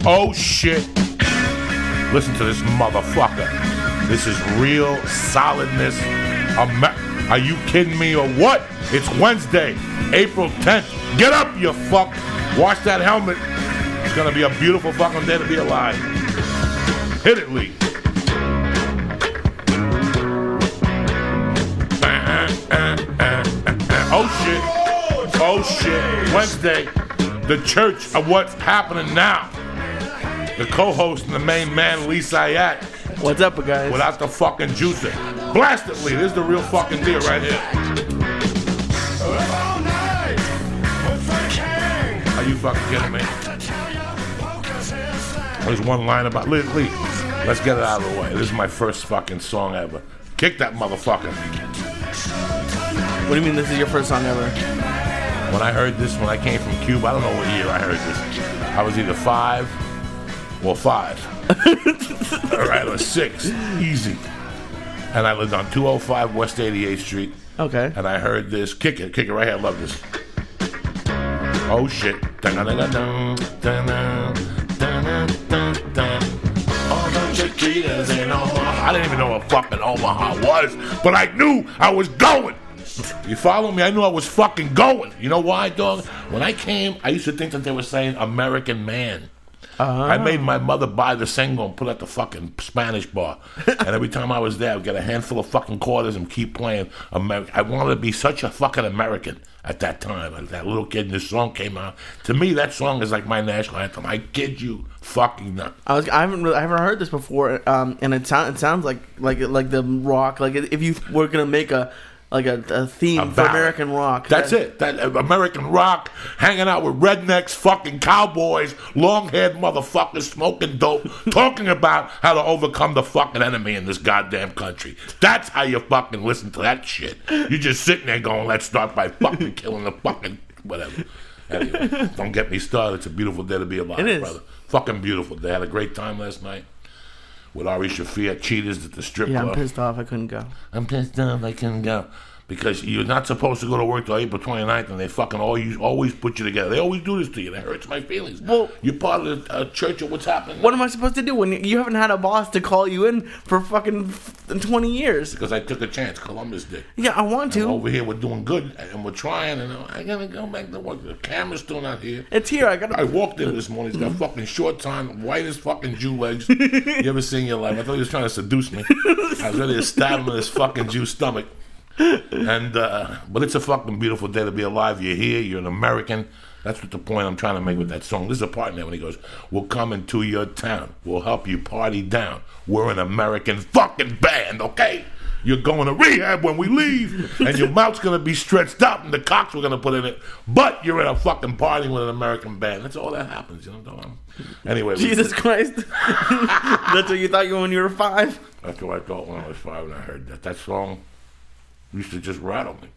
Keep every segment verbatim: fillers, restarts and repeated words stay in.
Oh shit. Listen to this motherfucker. This is real solidness. Amer- Are you kidding me or what? It's Wednesday, April tenth. Get up, you fuck. Wash that helmet. It's gonna be a beautiful fucking day to be alive. Hit it, Lee. Oh shit. Oh shit. Wednesday. The church of what's happening now. The co-host and the main man, Lee Syatt. What's up, guys? Without the fucking juicer. Blast it, Lee. This is the real fucking deal right here. Are you fucking kidding me? There's one line about Lee. Lee, let's get it out of the way. This is my first fucking song ever. Kick that motherfucker. What do you mean this is your first song ever? When I heard this, when I came from Cuba, I don't know what year I heard this. I was either five or five. All right, or six. Easy. And I lived on two oh five West eighty-eighth Street. Okay. And I heard this. Kick it. Kick it right here. I love this. Oh, shit. All those chiquitas in Omaha. I didn't even know what fucking Omaha was, but I knew I was going. You follow me? I knew I was fucking going. You know why, dog? When I came, I used to think that they were saying American man. Uh-huh. I made my mother buy the single and put it at the fucking Spanish bar. And every time I was there, I would get a handful of fucking quarters and keep playing American. I wanted to be such a fucking American at that time. As that little kid, and this song came out. To me, that song is like my national anthem. I kid you fucking not. I was I haven't really, I haven't heard this before, um, and it sounds it sounds like like like the rock. Like if you were gonna make a like a, a theme a for American rock. That's that, it. That uh, American rock, hanging out with rednecks, fucking cowboys, long-haired motherfuckers, smoking dope, talking about how to overcome the fucking enemy in this goddamn country. That's how you fucking listen to that shit. You're just sitting there going, let's start by fucking killing the fucking whatever. Anyway, don't get me started. It's a beautiful day to be alive, it is. Brother. Fucking beautiful day. Had a great time last night. With Ari Shaffir at Cheetahs at the strip yeah, club. I'm pissed off I couldn't go. I'm pissed off I couldn't go. Because you're not supposed to go to work till April twenty-ninth, and they fucking always, always put you together. They always do this to you. That hurts my feelings. Well, you're part of the uh, church of what's happening. What am I supposed to do when you haven't had a boss to call you in for fucking twenty years? Because I took a chance. Columbus did. Yeah, I want to. And over here, we're doing good, and we're trying, and I gotta go back to work. The camera's still not here. It's here. I gotta. I walked in this morning. He's got fucking short time, white as fucking Jew legs. You ever seen in your life? I thought he was trying to seduce me. I was ready to stab him in his fucking Jew stomach. And uh, but it's a fucking beautiful day to be alive. You're here. You're an American. That's what the point I'm trying to make with that song. There's a part in there when he goes, "We'll come into your town. We'll help you party down. We're an American fucking band, okay? You're going to rehab when we leave, and your mouth's gonna be stretched out, and the cocks we're gonna put in it. But you're in a fucking party with an American band. That's all that happens, you know." Anyway, Jesus we, Christ, that's what you thought you were when you were five. That's what I thought when I was five, and I heard that that song used to just rattle me.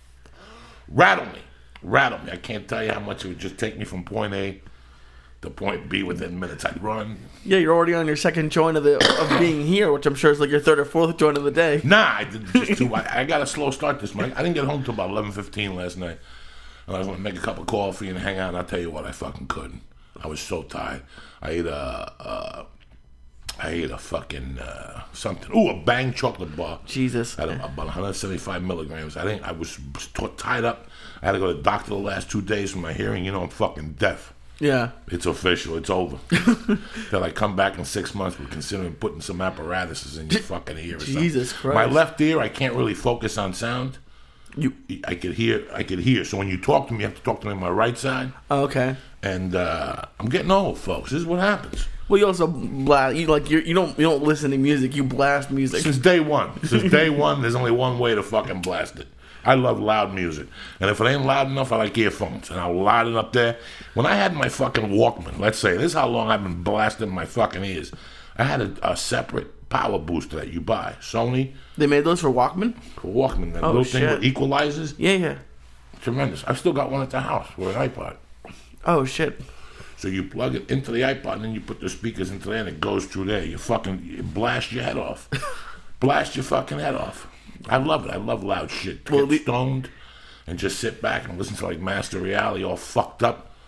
Rattle me. Rattle me. I can't tell you how much it would just take me from point A to point B within minutes. I'd run. Yeah, you're already on your second joint of the of being here, which I'm sure is like your third or fourth joint of the day. Nah, I did just two. I, I got a slow start this morning. I didn't get home till about eleven fifteen last night. And I was going to make a cup of coffee and hang out, and I'll tell you what, I fucking couldn't. I was so tired. I ate a... Uh, I ate a fucking uh, something. Ooh, a Bang chocolate bar. Jesus. At a, about one hundred seventy-five milligrams. I think I was t- tied up. I had to go to the doctor the last two days for my hearing. You know, I'm fucking deaf. Yeah. It's official. It's over. Till I come back in six months, we're considering putting some apparatuses in your fucking ear. Or Jesus something. Christ. My left ear, I can't really focus on sound. You, I could hear. I could hear. So when you talk to me, you have to talk to me on my right side. Oh, okay. And uh, I'm getting old, folks. This is what happens. Well, you also blast. You like you you don't you don't listen to music. You blast music since day one. Since day one, there's only one way to fucking blast it. I love loud music, and if it ain't loud enough, I like earphones, and I'll loud it up there. When I had my fucking Walkman, let's say this is how long I've been blasting my fucking ears. I had a, a separate power booster that you buy. Sony. They made those for Walkman. For Walkman, that oh, little shit. thing with equalizers. Yeah, yeah. Tremendous. I've still got one at the house with an iPod. Oh shit. So you plug it into the iPod, and then you put the speakers into there, and it goes through there. You fucking you blast your head off. Blast your fucking head off. I love it. I love loud shit. Well, get the- stoned and just sit back and listen to like Master Reality all fucked up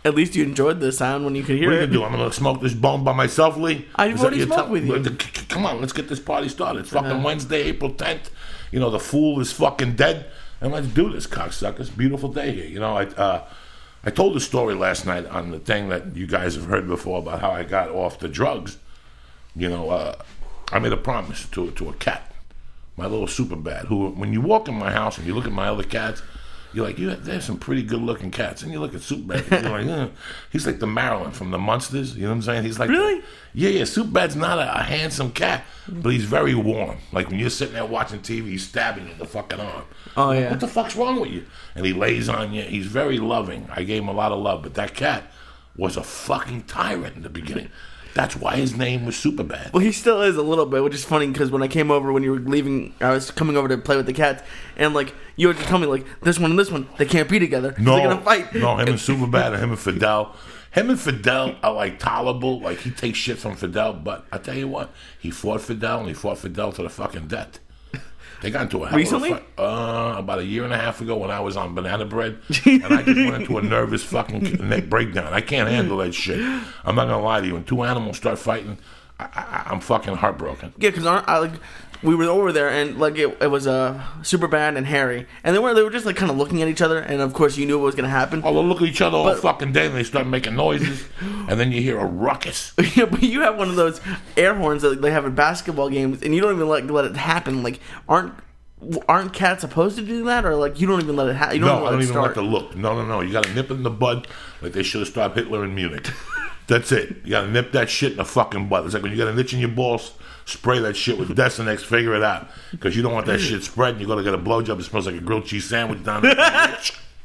At least you enjoyed the sound when you could hear What are you it. gonna do? I'm gonna smoke this bone by myself, Lee? I've Is that already your smoked tell- with you. C- c- Come on, let's get this party started. It's fucking Uh-huh. Wednesday, April tenth. You know, the fool is fucking dead. And let's do this, cocksuckers. Beautiful day here. You know, I uh, I told the story last night on the thing that you guys have heard before about how I got off the drugs. You know, uh, I made a promise to to a cat, my little super bad, who, when you walk in my house and you look at my other cats, you're like, you there's some pretty good looking cats. And you look at Superbad, you're like, eh. He's like the Marilyn from the Munsters. You know what I'm saying? He's like, Really? Yeah, yeah. Superbad's not a, a handsome cat, but he's very warm. Like when you're sitting there watching T V, he's stabbing you in the fucking arm. Oh, Like, yeah. What the fuck's wrong with you? And he lays on you. He's very loving. I gave him a lot of love, but that cat was a fucking tyrant in the beginning. That's why his name was Superbad. Well, he still is a little bit, which is funny because when I came over, when you were leaving, I was coming over to play with the cats, and like you would tell me like this one and this one, they can't be together. 'Cause No, they're gonna fight. no, him and Superbad and him and Fidel. Him and Fidel are like tolerable. Like he takes shit from Fidel, but I tell you what, he fought Fidel and he fought Fidel to the fucking death. They got into a hell Recently? of a fight. Uh, about a year and a half ago when I was on banana bread, and I just went into a nervous fucking neck breakdown. I can't handle that shit. I'm not gonna lie to you. When two animals start fighting, I, I, I'm fucking heartbroken. Yeah, because I like we were over there and like it, it was uh, Superbad and Harry, and they were they were just like kind of looking at each other, and of course you knew what was gonna happen. Oh, they'll look at each other all But- fucking day, and they start making noises, and then you hear a ruckus. Yeah, but you have one of those air horns that they have at basketball games, and you don't even let let it happen. Like, aren't aren't cats supposed to do that, or like you don't even let it happen? You don't No, even I let don't it even start. like the look. No, no, no. You got to nip it in the bud like they should have stopped Hitler in Munich. That's it. You got to nip that shit in the fucking bud. It's like when you got an itch in your balls, spray that shit with Desinex, figure it out. Because you don't want that shit spread and you got to get a blowjob that smells like a grilled cheese sandwich down there.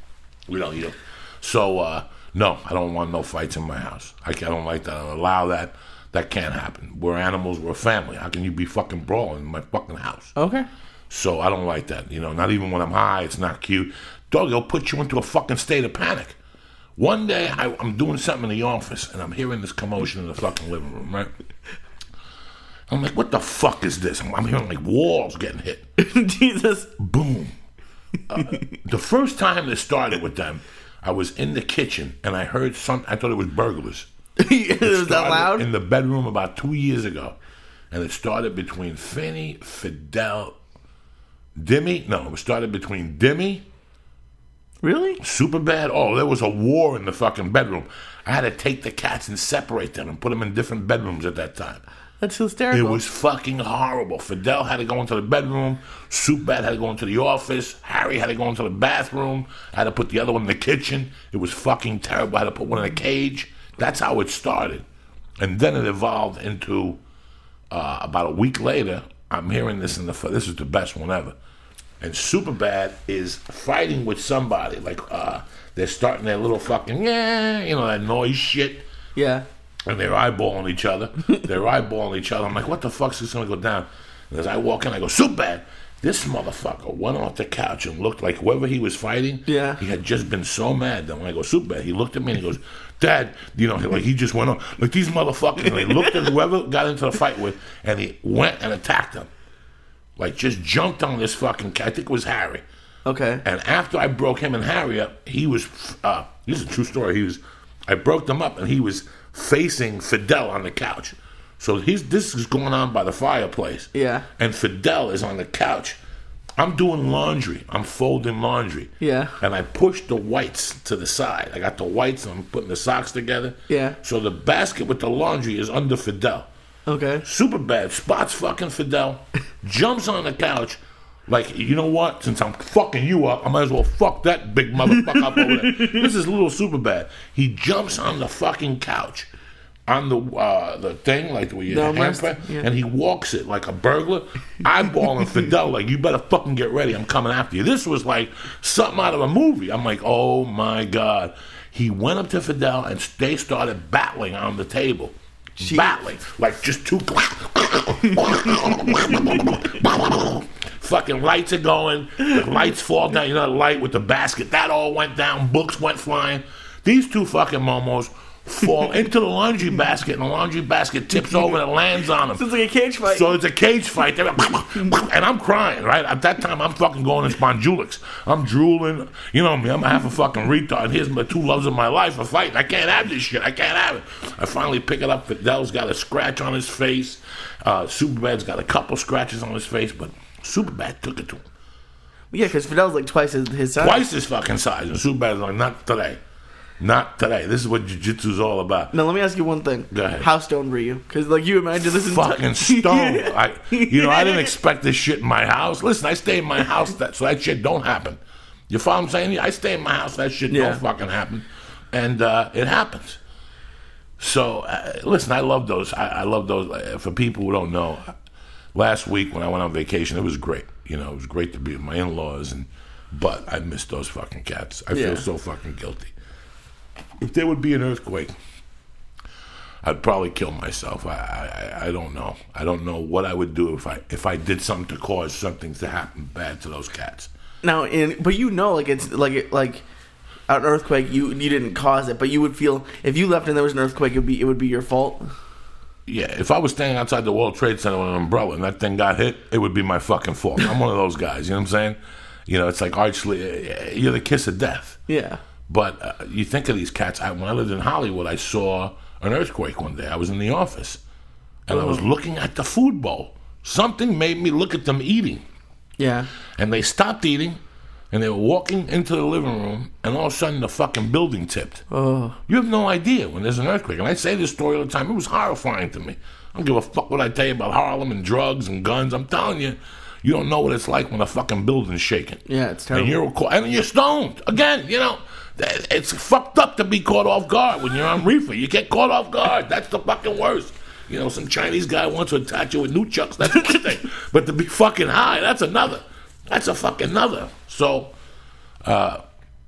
We don't eat them. So, uh, no, I don't want no fights in my house. I, can't, I don't like that. I don't allow that. That can't happen. We're animals. We're a family. How can you be fucking brawling in my fucking house? Okay. So I don't like that. You know, not even when I'm high, it's not cute. Dog, it'll put you into a fucking state of panic. One day, I, I'm doing something in the office, and I'm hearing this commotion in the fucking living room, right? I'm like, what the fuck is this? I'm, I'm hearing, like, walls getting hit. Jesus. Boom. Uh, the first time this started with them, I was in the kitchen, and I heard some, I thought it was burglars. It was that Started loud? in the bedroom about two years ago. And it started between Finney, Fidel, Dimmy. No, it started between Dimmy, Really? Superbad. Oh, there was a war in the fucking bedroom. I had to take the cats and separate them and put them in different bedrooms at that time. That's It hysterical. was fucking horrible. Fidel had to go into the bedroom. Superbad had to go into the office. Harry had to go into the bathroom. I had to put the other one in the kitchen. It was fucking terrible. I had to put one in a cage. That's how it started. And then it evolved into, uh, about a week later, I'm hearing this in the, this is the best one ever. And Superbad is fighting with somebody. Like, uh, they're starting their little fucking, yeah, you know, that noise shit. Yeah. And they're eyeballing each other. They're eyeballing each other. I'm like, what the fuck's this going to go down? And as I walk in, I go, Superbad. This motherfucker went off the couch and looked like whoever he was fighting. Yeah. He had just been so mad that when I go, Superbad, he looked at me and he goes, Dad, you know, like he just went on. Like these motherfuckers. And he looked at whoever got into the fight with and he went and attacked him. Like just jumped on this fucking cat. I think it was Harry. Okay. And after I broke him and Harry up, he was, uh, this is a true story. He was, I broke them up and he was facing Fidel on the couch. So he's, this is going on by the fireplace. Yeah. And Fidel is on the couch. I'm doing laundry. I'm folding laundry. Yeah. And I pushed the whites to the side. I got the whites and I'm putting the socks together. Yeah. So the basket with the laundry is under Fidel. Okay. Superbad spots fucking Fidel, jumps on the couch, like, you know what? Since I'm fucking you up, I might as well fuck that big motherfucker up over there. This is little Superbad. He jumps on the fucking couch, on the uh, the thing, like where you The hamper, armrest? Yeah. and he walks it like a burglar, eyeballing Fidel like, you better fucking get ready, I'm coming after you. This was like something out of a movie. I'm like, oh my God. He went up to Fidel and they started battling on the table. Jeez. Battling. Like just two fucking lights are going. The lights fall down. You know, the light with the basket. That all went down. Books went flying. These two fucking momos fall into the laundry basket, and the laundry basket tips over and it lands on them. So it's like a cage fight. So it's a cage fight. They're like, and I'm crying, right? At that time, I'm fucking going in Spondulix. I'm drooling. You know me, I'm half a fucking retard. Here's my two loves of my life are fighting. I can't have this shit. I can't have it. I finally pick it up. Fidel's got a scratch on his face. Uh, Superbad's got a couple scratches on his face, but Superbad took it to him. Yeah, because Fidel's like twice his, his size. Twice his fucking size. And Superbad's like, not today. Not today. This is what jiu-jitsu's all about. Now, let me ask you one thing. Go ahead. How stoned were you? Because, like, you imagine this fucking entire... stoned. I, you know, I didn't expect this shit in my house. Listen, I stay in my house, that, so that shit don't happen. You follow what I'm saying? I stay in my house, that shit Yeah. don't fucking happen. And uh, it happens. So, uh, listen, I love those. I, I love those. Uh, for people who don't know, last week when I went on vacation, it was great. You know, it was great to be with my in-laws, and but I miss those fucking cats. I Yeah. feel so fucking guilty. If there would be an earthquake, I'd probably kill myself. I, I I don't know. I don't know what I would do if I if I did something to cause something to happen bad to those cats. Now, in, but you know, like, it's like it, like an earthquake, you you didn't cause it, but you would feel, if you left and there was an earthquake, it would be, it would be your fault. Yeah, if I was standing outside the World Trade Center with an umbrella and that thing got hit, it would be my fucking fault. I'm one of those guys, you know what I'm saying? You know, it's like archly, you're the kiss of death. Yeah. But uh, you think of these cats. I, when I lived in Hollywood, I saw an earthquake one day. I was in the office, and I was looking at the food bowl. Something made me look at them eating. Yeah. And they stopped eating, and they were walking into the living room, and all of a sudden the fucking building tipped. Oh. You have no idea when there's an earthquake. And I say this story all the time. It was horrifying to me. I don't give a fuck what I tell you about Harlem and drugs and guns. I'm telling you, you don't know what it's like when a fucking building's shaking. Yeah, it's terrible. And you're, and you're stoned. Again, you know, it's fucked up to be caught off guard when you're on reefer. You get caught off guard. That's the fucking worst. You know, some Chinese guy wants to attack you with nunchucks. That's one thing. But to be fucking high, that's another. That's a fucking another. So, uh,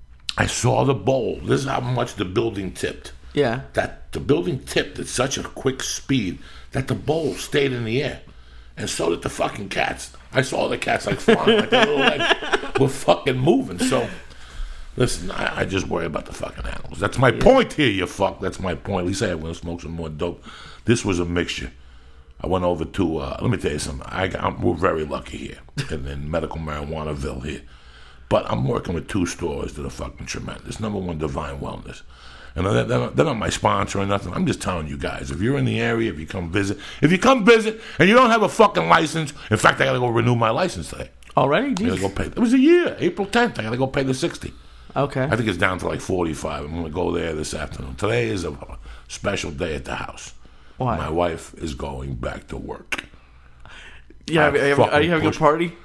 I saw the bowl. This is how much the building tipped. Yeah. That the building tipped at such a quick speed that the bowl stayed in the air. And so did the fucking cats. I saw the cats like flying, like their little legs were fucking moving. So, listen, I, I just worry about the fucking animals. That's my yeah. point here, you fuck. That's my point. At least I want to smoke some more dope. This was a mixture. I went over to, uh, let me tell you something. I, I'm, we're very lucky here in, in medical marijuanaville here. But I'm working with two stores that are fucking tremendous. Number one, Divine Wellness. And they're, they're, not, they're not my sponsor or nothing. I'm just telling you guys, if you're in the area, if you come visit, if you come visit and you don't have a fucking license, in fact, I got to go renew my license today. Already? I gotta go pay. It was a year, April tenth. I got to go pay the sixty. Okay. I think it's down to like forty-five. I'm going to go there this afternoon. Today is a special day at the house. Why? My wife is going back to work. Yeah, are, you- are you having pushed- a party?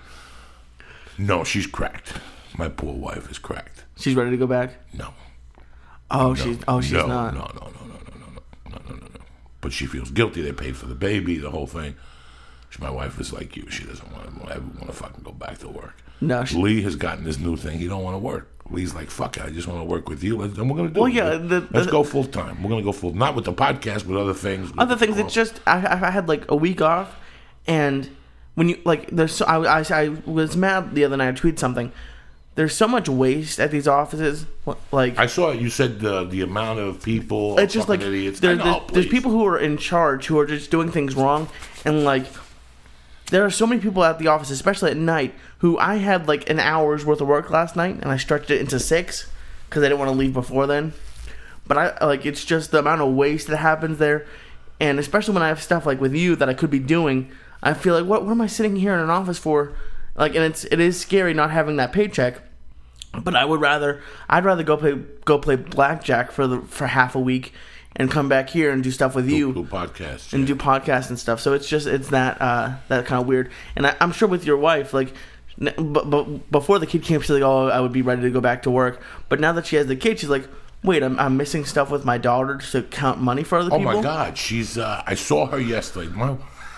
No, she's cracked. My poor wife is cracked. She's ready to go back? No. Oh, No, she's oh she's no, not. No, no, no, no, no, no, no, no, no, no, no. But she feels guilty. They paid for the baby, the whole thing. She, my wife is like you. She doesn't want to ever want to fucking go back to work. No, she, Lee has gotten this new thing. He don't want to work. Lee's like, fuck it. I just want to work with you. Let's, and we're gonna do Well, it. yeah, the- Let's the- go full time. We're gonna go full. Not with the podcast, but other things. other things. It's just I, I had like a week off, and when you like, there's so, I, I I was mad the other night. I tweeted something. There's so much waste at these offices. Like I saw it. You said the the amount of people. it's just like idiots. there, I know, there's, there's please. people who are in charge who are just doing things wrong, and like there are so many people at the office, especially at night, who I had like an hour's worth of work last night, and I stretched it into six because I didn't want to leave before then. But I like it's just the amount of waste that happens there, and especially when I have stuff like with you that I could be doing, I feel like what what am I sitting here in an office for? Like, and it's it is scary not having that paycheck. But I would rather I'd rather go play go play blackjack for the for half a week and come back here and do stuff with you, do podcasts and yeah. do podcasts and stuff. So it's just it's that uh, that kind of weird. And I, I'm sure with your wife, like, n- but, but before the kid came, she's like, oh, I would be ready to go back to work. But now that she has the kid, she's like, wait, I'm I'm missing stuff with my daughter to count money for other Oh people. my God, she's. Uh, I saw her yesterday. My,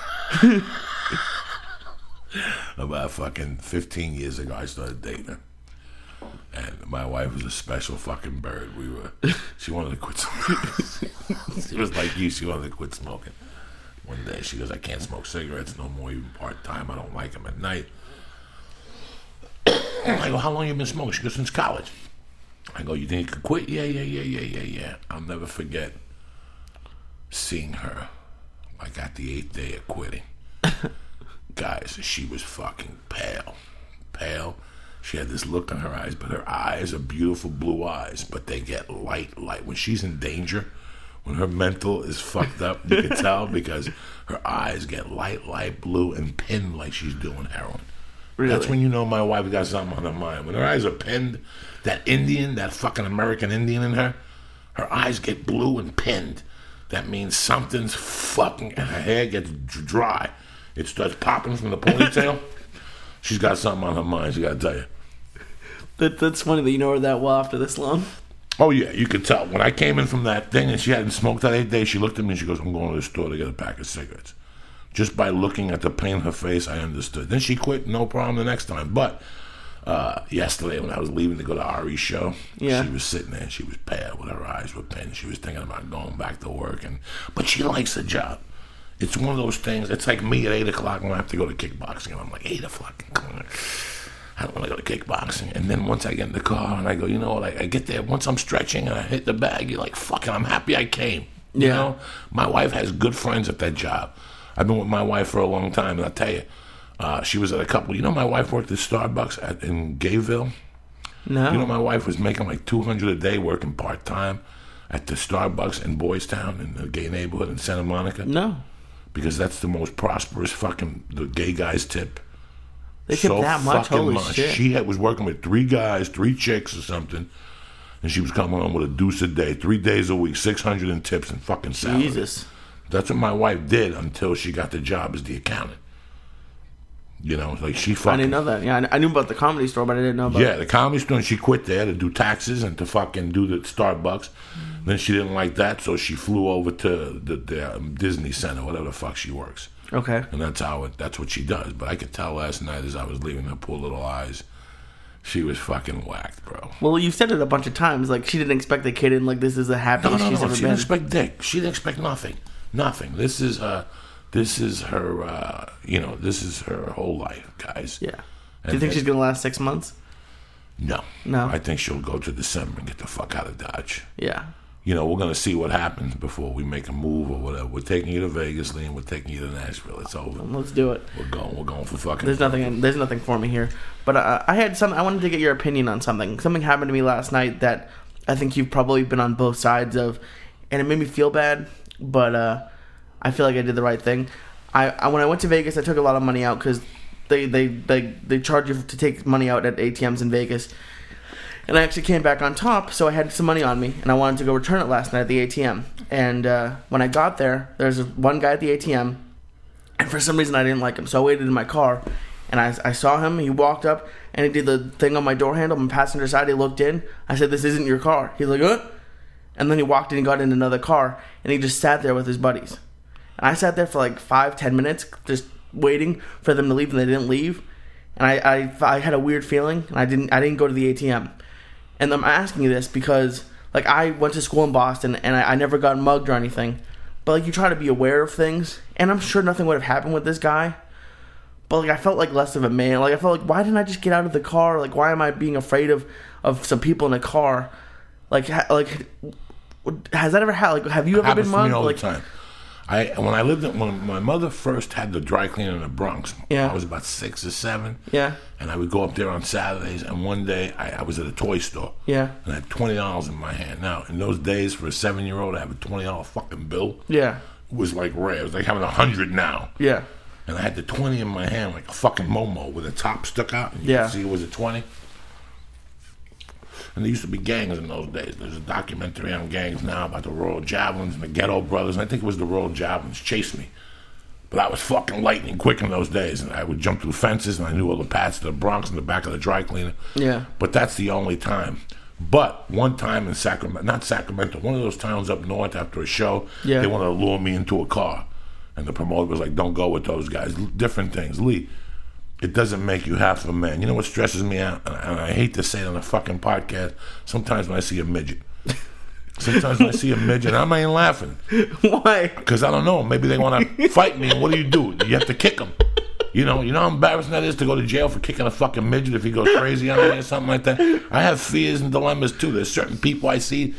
about fucking fifteen years ago, I started dating her. And my wife was a special fucking bird. We were. She wanted to quit smoking. She was like you. She wanted to quit smoking. One day she goes, I can't smoke cigarettes no more, even part time. I don't like them at night. I go, how long you been smoking? She goes, since college. I go, you think you could quit? Yeah, yeah, yeah, yeah, yeah, yeah. I'll never forget. seeing her, like at the eighth day of quitting. Guys, she was fucking pale. Pale. She had this look in her eyes, but her eyes are beautiful blue eyes, but they get light, light. When she's in danger, when her mental is fucked up, you can tell because her eyes get light, light blue and pinned like she's doing heroin. Really? That's when you know my wife got something on her mind. When her eyes are pinned, that Indian, that fucking American Indian in her, her eyes get blue and pinned. That means something's fucking, and her hair gets dry. It starts popping from the ponytail. She's got something on her mind, she gotta tell you. That, that's funny that you know her that well after this long. Oh, yeah, you could tell. When I came in from that thing and she hadn't smoked that eight days, she looked at me and she goes, I'm going to the store to get a pack of cigarettes. Just by looking at the pain in her face, I understood. Then she quit, no problem the next time. But uh, yesterday when I was leaving to go to Ari's show, yeah. she was sitting there and she was pale with her eyes were pinned. She was thinking about going back to work. and But she likes the job. It's one of those things. It's like me at eight o'clock when I have to go to kickboxing. And I'm like, eight o'clock. I don't want to go to kickboxing. And then once I get in the car and I go, you know, like I get there, once I'm stretching and I hit the bag, you're like, fuck it, I'm happy I came. You yeah. know? My wife has good friends at that job. I've been with my wife for a long time, and I'll tell you, uh, she was at a couple. You know, my wife worked at Starbucks at, in Gayville. No. You know, my wife was making like two hundred a day working part time at the Starbucks in Boys Town in the gay neighborhood in Santa Monica. No. Because that's the most prosperous fucking, the gay guys tip. They tip so that much? Holy much. Shit. She had, was working with three guys, three chicks or something, and she was coming home with a deuce a day, three days a week, six hundred in tips and fucking salary. Jesus. That's what my wife did until she got the job as the accountant. You know, like she fucking... I didn't know that. Yeah, I knew about the Comedy Store, but I didn't know about... Yeah, the Comedy Store, and she quit there to do taxes and to fucking do the Starbucks. Mm. Then she didn't like that, so she flew over to the, the um, Disney Center, whatever the fuck she works. Okay. And that's how it, that's what she does. But I could tell last night as I was leaving her poor little eyes, she was fucking whacked, bro. Well, you've said it a bunch of times. Like, she didn't expect the kid in, like, this is the happiest no, no, she's no, ever she been. She didn't expect dick. She didn't expect nothing. Nothing. This is uh, this is her. Uh, you know, this is her whole life, guys. Yeah. And Do you think she's gonna last six months? No. No. I think she'll go to December and get the fuck out of Dodge. Yeah. You know, we're gonna see what happens before we make a move or whatever. We're taking you to Vegas, Lee, and we're taking you to Nashville. It's over. Let's do it. We're going. We're going for fucking. There's nothing. There's nothing for me here. But uh, I had some. I wanted to get your opinion on something. Something happened to me last night that I think you've probably been on both sides of, and it made me feel bad. But uh, I feel like I did the right thing. I, I when I went to Vegas, I took a lot of money out because they, they, they, they charge you to take money out at A T Ms in Vegas. And I actually came back on top, so I had some money on me, and I wanted to go return it last night at the A T M. And uh, when I got there, there was one guy at the A T M, and for some reason I didn't like him, so I waited in my car. And I, I saw him, he walked up, and he did the thing on my door handle, on the passenger side, he looked in. I said, "This isn't your car." He's like, "What?" And then he walked in and got in another car, and he just sat there with his buddies. And I sat there for like five, ten minutes, just waiting for them to leave, and they didn't leave. And I, I, I had a weird feeling, and I didn't, I didn't go to the A T M. And I'm asking you this because, like, I went to school in Boston, and I, I never got mugged or anything. But, like, you try to be aware of things, and I'm sure nothing would have happened with this guy. But, like, I felt like less of a man. Like, I felt like, why didn't I just get out of the car? Like, why am I being afraid of, of some people in a car? Like, ha, like, has that ever happened? Like, have you ever been mugged? To me all like, the time. I when I lived in, when my mother first had the dry cleaner in the Bronx, yeah. I was about six or seven. Yeah. And I would go up there on Saturdays, and one day I, I was at a toy store. Yeah. And I had twenty dollars in my hand. Now, in those days, for a seven-year-old, to have a twenty dollar fucking bill. Yeah. Was like rare. It was like having a hundred now. Yeah. And I had the twenty in my hand like a fucking Momo with the top stuck out. And you yeah. could see it was a twenty. And there used to be gangs in those days. There's a documentary on gangs now about the Royal Javelins and the Ghetto Brothers. And I think it was the Royal Javelins chased me. But I was fucking lightning quick in those days. And I would jump through fences, and I knew all the paths to the Bronx in the back of the dry cleaner. Yeah. But that's the only time. But one time in Sacramento, not Sacramento, one of those towns up north after a show, yeah. they wanted to lure me into a car. And the promoter was like, "Don't go with those guys." Different things. Lee, it doesn't make you half a man. You know what stresses me out? And I hate to say it on a fucking podcast. Sometimes when I see a midget. Sometimes when I see a midget, I'm not even laughing. Why? Because I don't know. Maybe they want to fight me, and what do you do? You have to kick them. You know, you know how embarrassing that is to go to jail for kicking a fucking midget if he goes crazy on me or something like that? I have fears and dilemmas, too. There's certain people I see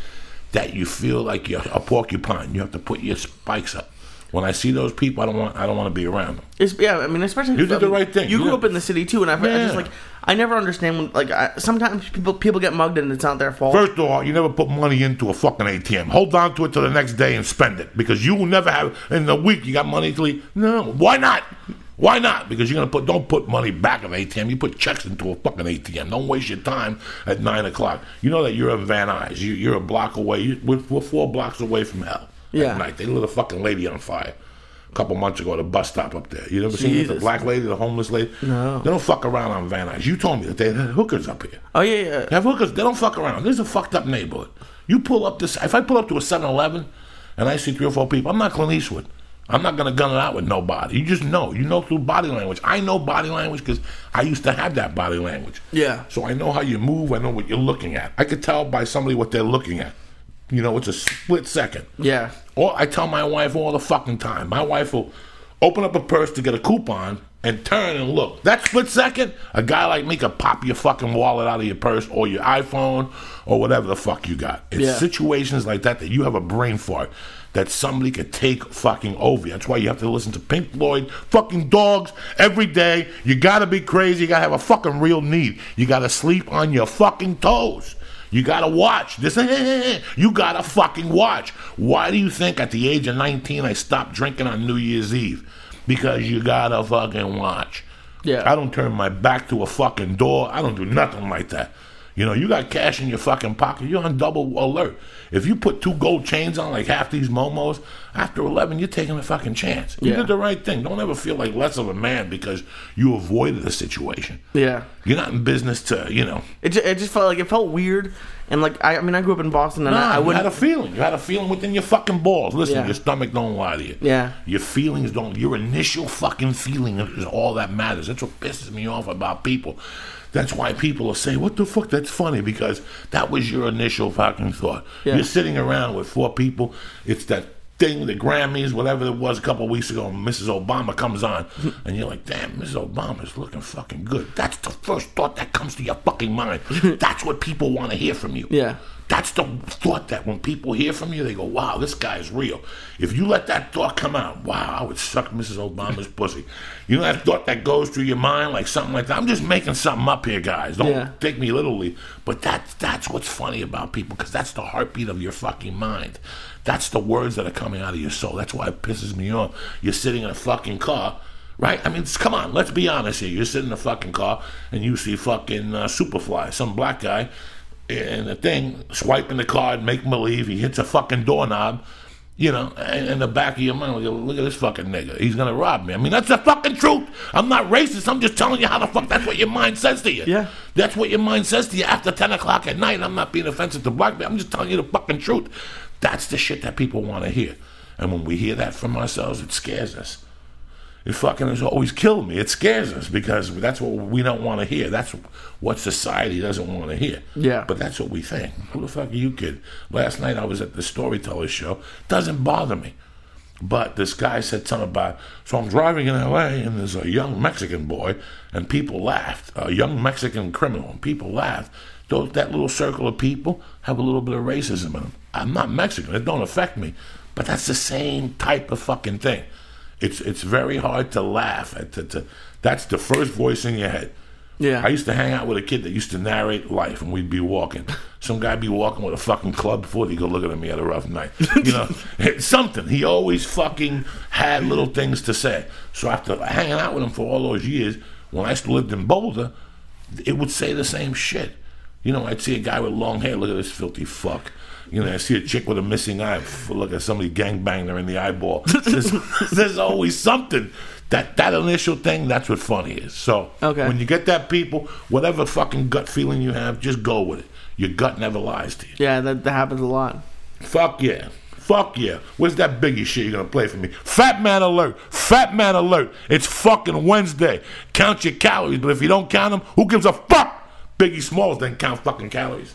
that you feel like you're a porcupine. You have to put your spikes up. When I see those people, I don't want I don't want to be around them. It's, yeah, I mean, especially you did I the mean, right thing. You, you grew know? up in the city too, and I, yeah. I just like I never understand when like I, sometimes people people get mugged and it's not their fault. First of all, you never put money into a fucking A T M. Hold on to it till the next day and spend it because you will never have in the week you got money to leave. No, why not? Why not? Because you're gonna put don't put money back in an A T M. You put checks into a fucking A T M. Don't waste your time at nine o'clock. You know that you're in Van Nuys. You, you're a block away. You, we're, we're four blocks away from hell. Yeah. At night they lit a fucking lady on fire. A couple months ago at a bus stop up there. You never seen it? The black lady, the homeless lady? No. They don't fuck around on Van Nuys. You told me that they had hookers up here. Oh, yeah, yeah. They have hookers. They don't fuck around. This is a fucked up neighborhood. You pull up this... If I pull up to a seven eleven and I see three or four people, I'm not Clint Eastwood. I'm not going to gun it out with nobody. You just know. You know through body language. I know body language because I used to have that body language. Yeah. So I know how you move. I know what you're looking at. I could tell by somebody what they're looking at. You know, it's a split second. Yeah. Or I tell my wife all the fucking time. My wife will... open up a purse to get a coupon and turn and look. That split second, a guy like me could pop your fucking wallet out of your purse or your iPhone or whatever the fuck you got. It's yeah. situations like that that you have a brain fart that somebody could take fucking over you. That's why you have to listen to Pink Floyd, fucking Dogs every day. You gotta be crazy. You gotta have a fucking real need. You gotta sleep on your fucking toes. You gotta watch. This, you gotta fucking watch. Why do you think at the age of nineteen I stopped drinking on New Year's Eve? Because you gotta fucking watch. Yeah. I don't turn my back to a fucking door. I don't do nothing like that. You know, you got cash in your fucking pocket. You're on double alert. If you put two gold chains on like half these momos, after eleven, you're taking a fucking chance. You yeah. did the right thing. Don't ever feel like less of a man because you avoided a situation. Yeah. You're not in business to, you know. It just, it just felt like it felt weird. And like, I, I mean, I grew up in Boston and Nah, I, I wouldn't. You had a feeling. You had a feeling within your fucking balls. Listen, Yeah. your stomach don't lie to you. Yeah. Your feelings don't. Your initial fucking feeling is all that matters. That's what pisses me off about people. That's why people will say, what the fuck, that's funny, because that was your initial fucking thought. Yeah. You're sitting around with four people. It's that thing, the Grammys, whatever it was a couple of weeks ago, and Missus Obama comes on, and you're like, damn, Missus Obama's looking fucking good. That's the first thought that comes to your fucking mind. That's what people want to hear from you. Yeah. That's the thought that when people hear from you, they go, wow, this guy's real. If you let that thought come out, wow, I would suck Missus Obama's pussy. You know that thought that goes through your mind, like something like that? I'm just making something up here, guys. Don't Yeah. take me literally. But that's, that's what's funny about people, because that's the heartbeat of your fucking mind. That's the words that are coming out of your soul. That's why it pisses me off. You're sitting in a fucking car, right? I mean, come on, let's be honest here. You're sitting in a fucking car, and you see fucking uh, Superfly, some black guy, and the thing, swiping the card, make believe he hits a fucking doorknob, you know, and in the back of your mind, look, look at this fucking nigga. He's gonna rob me. I mean, that's the fucking truth. I'm not racist. I'm just telling you how the fuck that's what your mind says to you. Yeah. That's what your mind says to you after ten o'clock at night. I'm not being offensive to black people. I'm just telling you the fucking truth. That's the shit that people want to hear. And when we hear that from ourselves, it scares us. It fucking has always killed me. It scares us because that's what we don't want to hear. That's what society doesn't want to hear. Yeah. But that's what we think. Who the fuck are you, kid? Last night I was at the Storyteller show. Doesn't bother me. But this guy said something about, so I'm driving in L A and there's a young Mexican boy and people laughed. A young Mexican criminal and people laughed. Those, that little circle of people have a little bit of racism in them. I'm not Mexican. It don't affect me. But that's the same type of fucking thing. It's it's very hard to laugh at. To, to, that's the first voice in your head. Yeah. I used to hang out with a kid that used to narrate life, and we'd be walking. Some guy be walking with a fucking club foot. He'd go looking at me at a rough night. You know, it's something. He always fucking had little things to say. So after hanging out with him for all those years, when I still lived in Boulder, it would say the same shit. You know, I'd see a guy with long hair. Look at this filthy fuck. You know, I see a chick with a missing eye. Look at somebody gangbanged her in the eyeball. There's, there's always something. That that initial thing, that's what funny is. So okay. When you get that people, whatever fucking gut feeling you have, just go with it. Your gut never lies to you. Yeah, that, that happens a lot. Fuck yeah. Fuck yeah. Where's that Biggie shit you're going to play for me? Fat man alert. Fat man alert. It's fucking Wednesday. Count your calories, but if you don't count them, who gives a fuck? Biggie Smalls doesn't count fucking calories.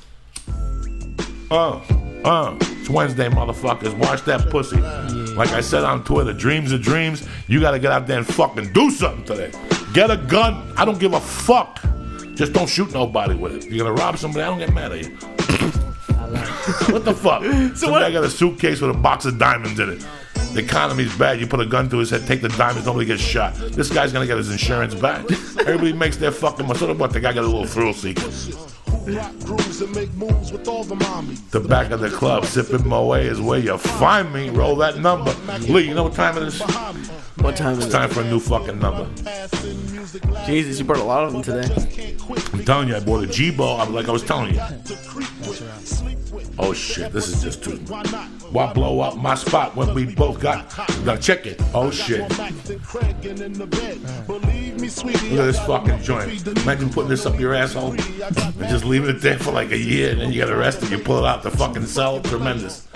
Uh, uh, it's Wednesday, motherfuckers. Watch that pussy. Like I said on Twitter, dreams are dreams. You gotta get out there and fucking do something today. Get a gun. I don't give a fuck. Just don't shoot nobody with it. If you're gonna rob somebody, I don't get mad at you. What the fuck? So Some what- guy got a suitcase with a box of diamonds in it. The economy's bad. You put a gun to his head, take the diamonds, nobody gets shot. This guy's gonna get his insurance back. Everybody makes their fucking money. So what? The guy got a little thrill seeker. The back of the club, sipping Moe is where you find me. Roll that number. Lee, you know what time it is? What time is It's it? time for a new fucking number. Jesus, you brought a lot of them today. I'm telling you, I bought a G-Ball. I'm like I was telling you. Oh shit, this is just too. Why blow up my spot when we both got? Gotta check it. Oh shit. Look at this fucking joint. Imagine putting this up your asshole and just leaving it there for like a year, and then you get arrested. You pull it out the fucking cell. Tremendous.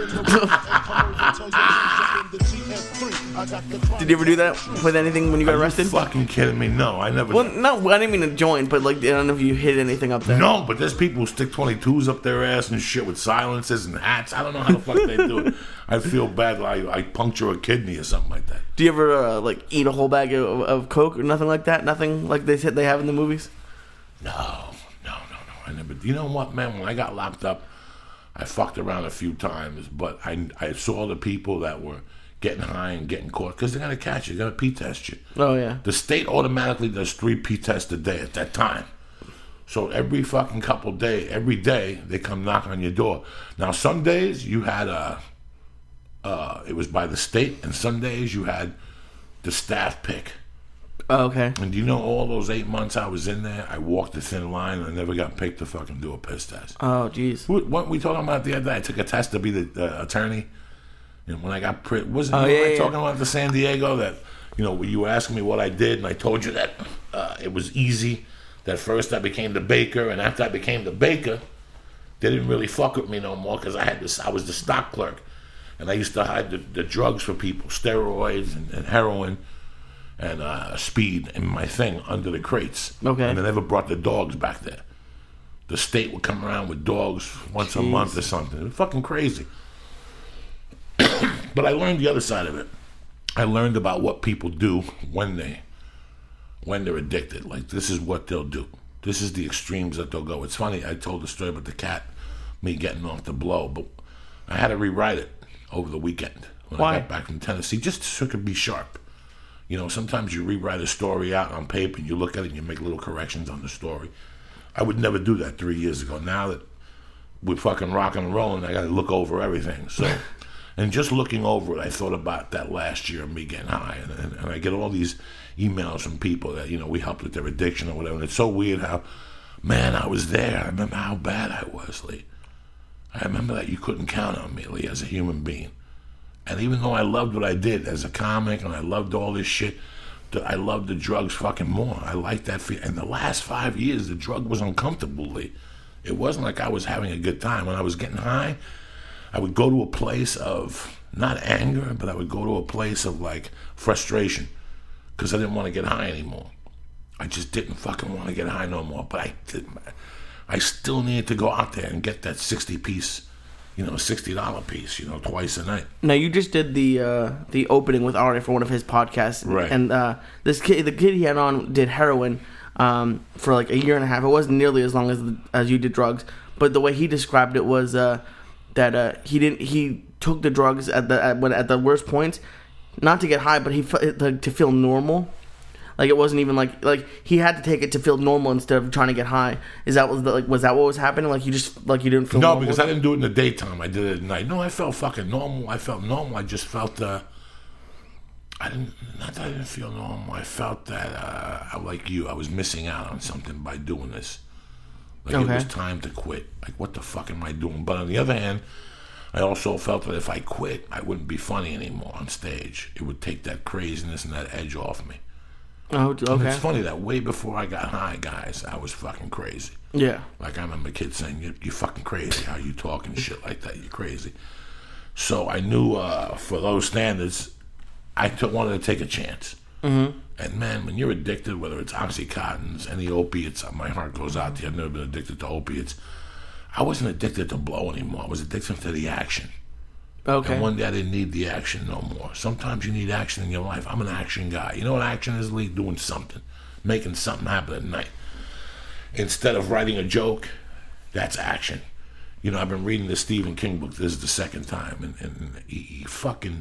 Did you ever do that with anything when you got Are you arrested? fucking kidding me? No, I never. Well, no, I didn't mean to join, but like, I don't know if you hit anything up there. No, but there's people who stick twenty-twos up their ass and shit with silencers and hats. I don't know how the fuck they do it. I feel bad like I puncture a kidney or something like that. Do you ever uh, like eat a whole bag of, of Coke or nothing like that? Nothing like they said they have in the movies? No, no, no, no. I never. You know what, man? When I got locked up, I fucked around a few times, but I I saw the people that were getting high and getting caught because they're gonna catch you, they're gonna P-test you. Oh yeah. The state automatically does three P-tests a day at that time. So every fucking couple day, every day they come knock on your door. Now some days you had a, uh, it was by the state, and some days you had the staff pick. Oh, okay. And do you know all those eight months I was in there, I walked a thin line and I never got picked to fucking do a piss test. Oh jeez. What, what we talking about the other day? I took a test to be the uh, attorney. And when I got pri- wasn't Oh, you yeah, know, I yeah. talking about the San Diego that, you know, you were asking me what I did, and I told you that uh, it was easy. That first I became the baker, and after I became the baker, they didn't really fuck with me no more because I had this. I was the stock clerk, and I used to hide the, the drugs for people, steroids and, and heroin and uh, speed in my thing under the crates. Okay. And I never brought the dogs back there. The state would come around with dogs once a Jeez. month or something. It was fucking crazy. But I learned the other side of it. I learned about what people do when they when they're addicted. Like, this is what they'll do. This is the extremes that they'll go. It's funny, I told the story about the cat, me getting off the blow, but I had to rewrite it over the weekend when Why? I got back from Tennessee, just so it could be sharp. You know, sometimes you rewrite a story out on paper and you look at it and you make little corrections on the story. I would never do that three years ago. Now that we're fucking rocking and rolling, I got to look over everything. So, and just looking over it, I thought about that last year of me getting high, and, and, and I get all these emails from people that, you know, we helped with their addiction or whatever. And it's so weird how, man, I was there. I remember how bad I was, Lee. I remember that you couldn't count on me, Lee, as a human being. And even though I loved what I did as a comic and I loved all this shit, th- I loved the drugs fucking more. I liked that feel. And the last five years, the drug was uncomfortable, Lee. It wasn't like I was having a good time. When I was getting high, I would go to a place of, not anger, but I would go to a place of, like, frustration because I didn't want to get high anymore. I just didn't fucking want to get high no more. But I did. I still needed to go out there and get that sixty-piece, you know, sixty dollar piece, you know, twice a night. Now you just did the uh, the opening with Ari for one of his podcasts, Right. And uh, this kid, the kid he had on, did heroin um, for like a year and a half. It wasn't nearly as long as as you did drugs, but the way he described it was uh, that uh, he didn't. He took the drugs at the at, when, at the worst points, not to get high, but he fe- to, to feel normal. Like, it wasn't even like like he had to take it to feel normal instead of trying to get high. Is that was the, like was that what was happening? Like, you just like you didn't feel No, normal? because I didn't do it in the daytime. I did it at night. No, I felt fucking normal. I felt normal. I just felt, uh, I didn't, not that I didn't feel normal. I felt that, uh, I, like you, I was missing out on something by doing this. Like, Okay. it was time to quit. Like, what the fuck am I doing? But on the other hand, I also felt that if I quit, I wouldn't be funny anymore on stage. It would take that craziness and that edge off me. Oh, And okay. it's funny that way before I got high, guys, I was fucking crazy. Yeah. Like, I remember kids saying, you're, you're fucking crazy. How you talking shit like that? You're crazy. So I knew uh, for those standards, I took, wanted to take a chance. Mm-hmm. And, man, when you're addicted, whether it's Oxycontins, any opiates, my heart goes out to you. I've never been addicted to opiates. I wasn't addicted to blow anymore. I was addicted to the action. Okay. And one day I didn't need the action no more. Sometimes you need action in your life. I'm an action guy. You know what action is, Lee? Doing something. Making something happen at night. Instead of writing a joke, that's action. you know, I've been reading the Stephen King book. This is the second time, and, and he, he fucking.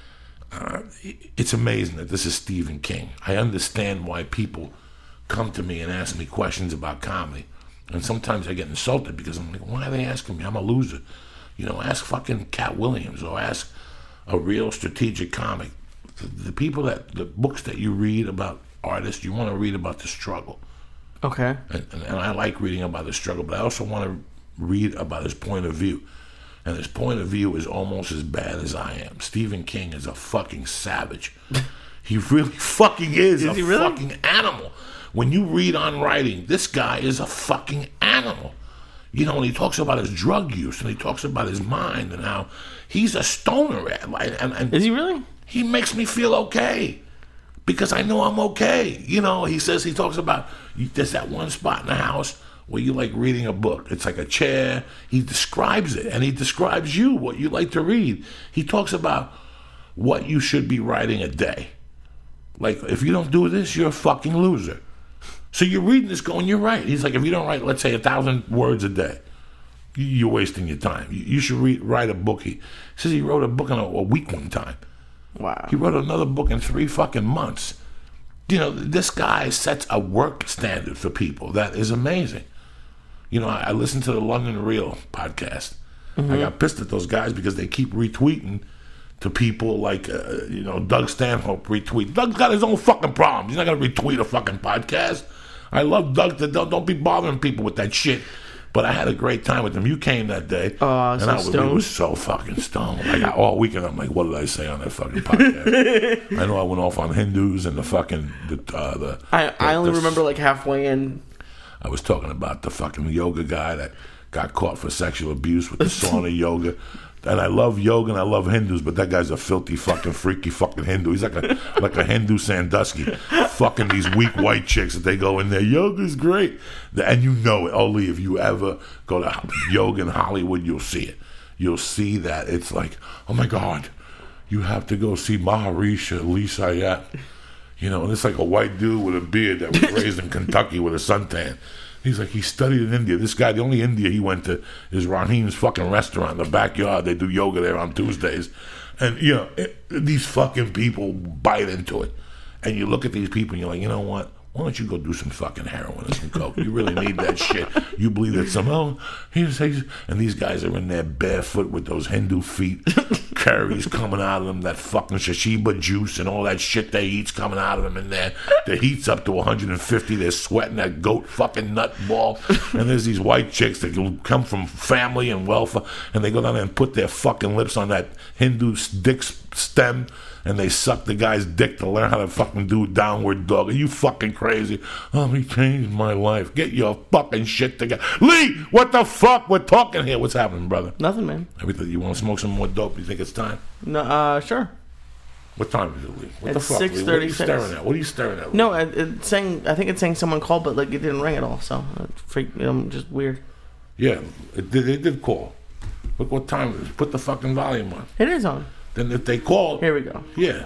Uh, it's amazing that this is Stephen King. I understand why people come to me and ask me questions about comedy, and sometimes I get insulted because I'm like, why are they asking me? I'm a loser. You know, ask fucking Cat Williams or ask a real strategic comic. The, the people that the books that you read about artists, you want to read about the struggle. Okay. And, and, and I like reading about the struggle, but I also want to read about his point of view. And his point of view is almost as bad as I am. Stephen King is a fucking savage. He really fucking is, is a he really? fucking animal. When you read on writing, this guy is a fucking animal. You know, and he talks about his drug use, and he talks about his mind, and how he's a stoner. And, and, and Is he really? He makes me feel okay. Because I know I'm okay. You know, he says, he talks about, there's that one spot in the house where you like reading a book. It's like a chair. He describes it, and he describes you, what you like to read. He talks about what you should be writing a day. Like, if you don't do this, you're a fucking loser. So you're reading this going, you're right. He's like, if you don't write, let's say, a thousand words a day, you're wasting your time. You should read, write a book. He says he wrote a book in a, a week one time. Wow. He wrote another book in three fucking months. You know, this guy sets a work standard for people that is amazing. You know, I, I listened to the London Real podcast. Mm-hmm. I got pissed at those guys because they keep retweeting to people like, uh, you know, Doug Stanhope retweet. Doug's got his own fucking problems. He's not going to retweet a fucking podcast. I love Doug. To, don't, don't be bothering people with that shit. But I had a great time with him. You came that day. Oh, uh, and so I was, stoned. was so fucking stoned. Like, I, all weekend, I'm like, what did I say on that fucking podcast? I know I went off on Hindus and the fucking... The, uh, the, I, the, I only the, remember like halfway in. I was talking about the fucking yoga guy that got caught for sexual abuse with the sauna yoga. And I love yoga and I love Hindus, but that guy's a filthy fucking freaky fucking Hindu. He's like a like a Hindu Sandusky, fucking these weak white chicks that they go in there. Yoga's great, and you know it. Only if you ever go to yoga in Hollywood, you'll see it. You'll see that it's like, oh my God, you have to go see Maharishi Ali Sayat. You know, and it's like a white dude with a beard that was raised in Kentucky with a suntan. He's like, he studied in India. This guy, the only India he went to is Raheem's fucking restaurant in the backyard. They do yoga there on Tuesdays. And, you know, it, these fucking people bite into it. And you look at these people and you're like, you know what? Why don't you go do some fucking heroin or some coke? You really need that shit. You believe that somehow, he's, he's, and these guys are in there barefoot with those Hindu feet, curries coming out of them, that fucking shashiba juice and all that shit they eat's coming out of them in there. The heat's up to one hundred fifty. They're sweating that goat fucking nut ball. And there's these white chicks that come from family and wealth, and they go down there and put their fucking lips on that Hindu dick stem, and they suck the guy's dick to learn how to fucking do downward dog. Are you fucking crazy? Oh, he changed my life. Get your fucking shit together. Lee, what the fuck? We're talking here. What's happening, brother? Nothing, man. Everything. You want to smoke some more dope? You think it's time? No, uh, sure. What time is it, Lee? What It's the fuck, Lee? What are you six thirty-six. staring at? What are you staring at, Lee? No, it, it's saying, I think it's saying someone called, but like it didn't ring at all. So, it freaked me. I'm just weird. Yeah, it did, they did call. Look what time it is. Put the fucking volume on. It is on. Then if they call... Here we go. Yeah.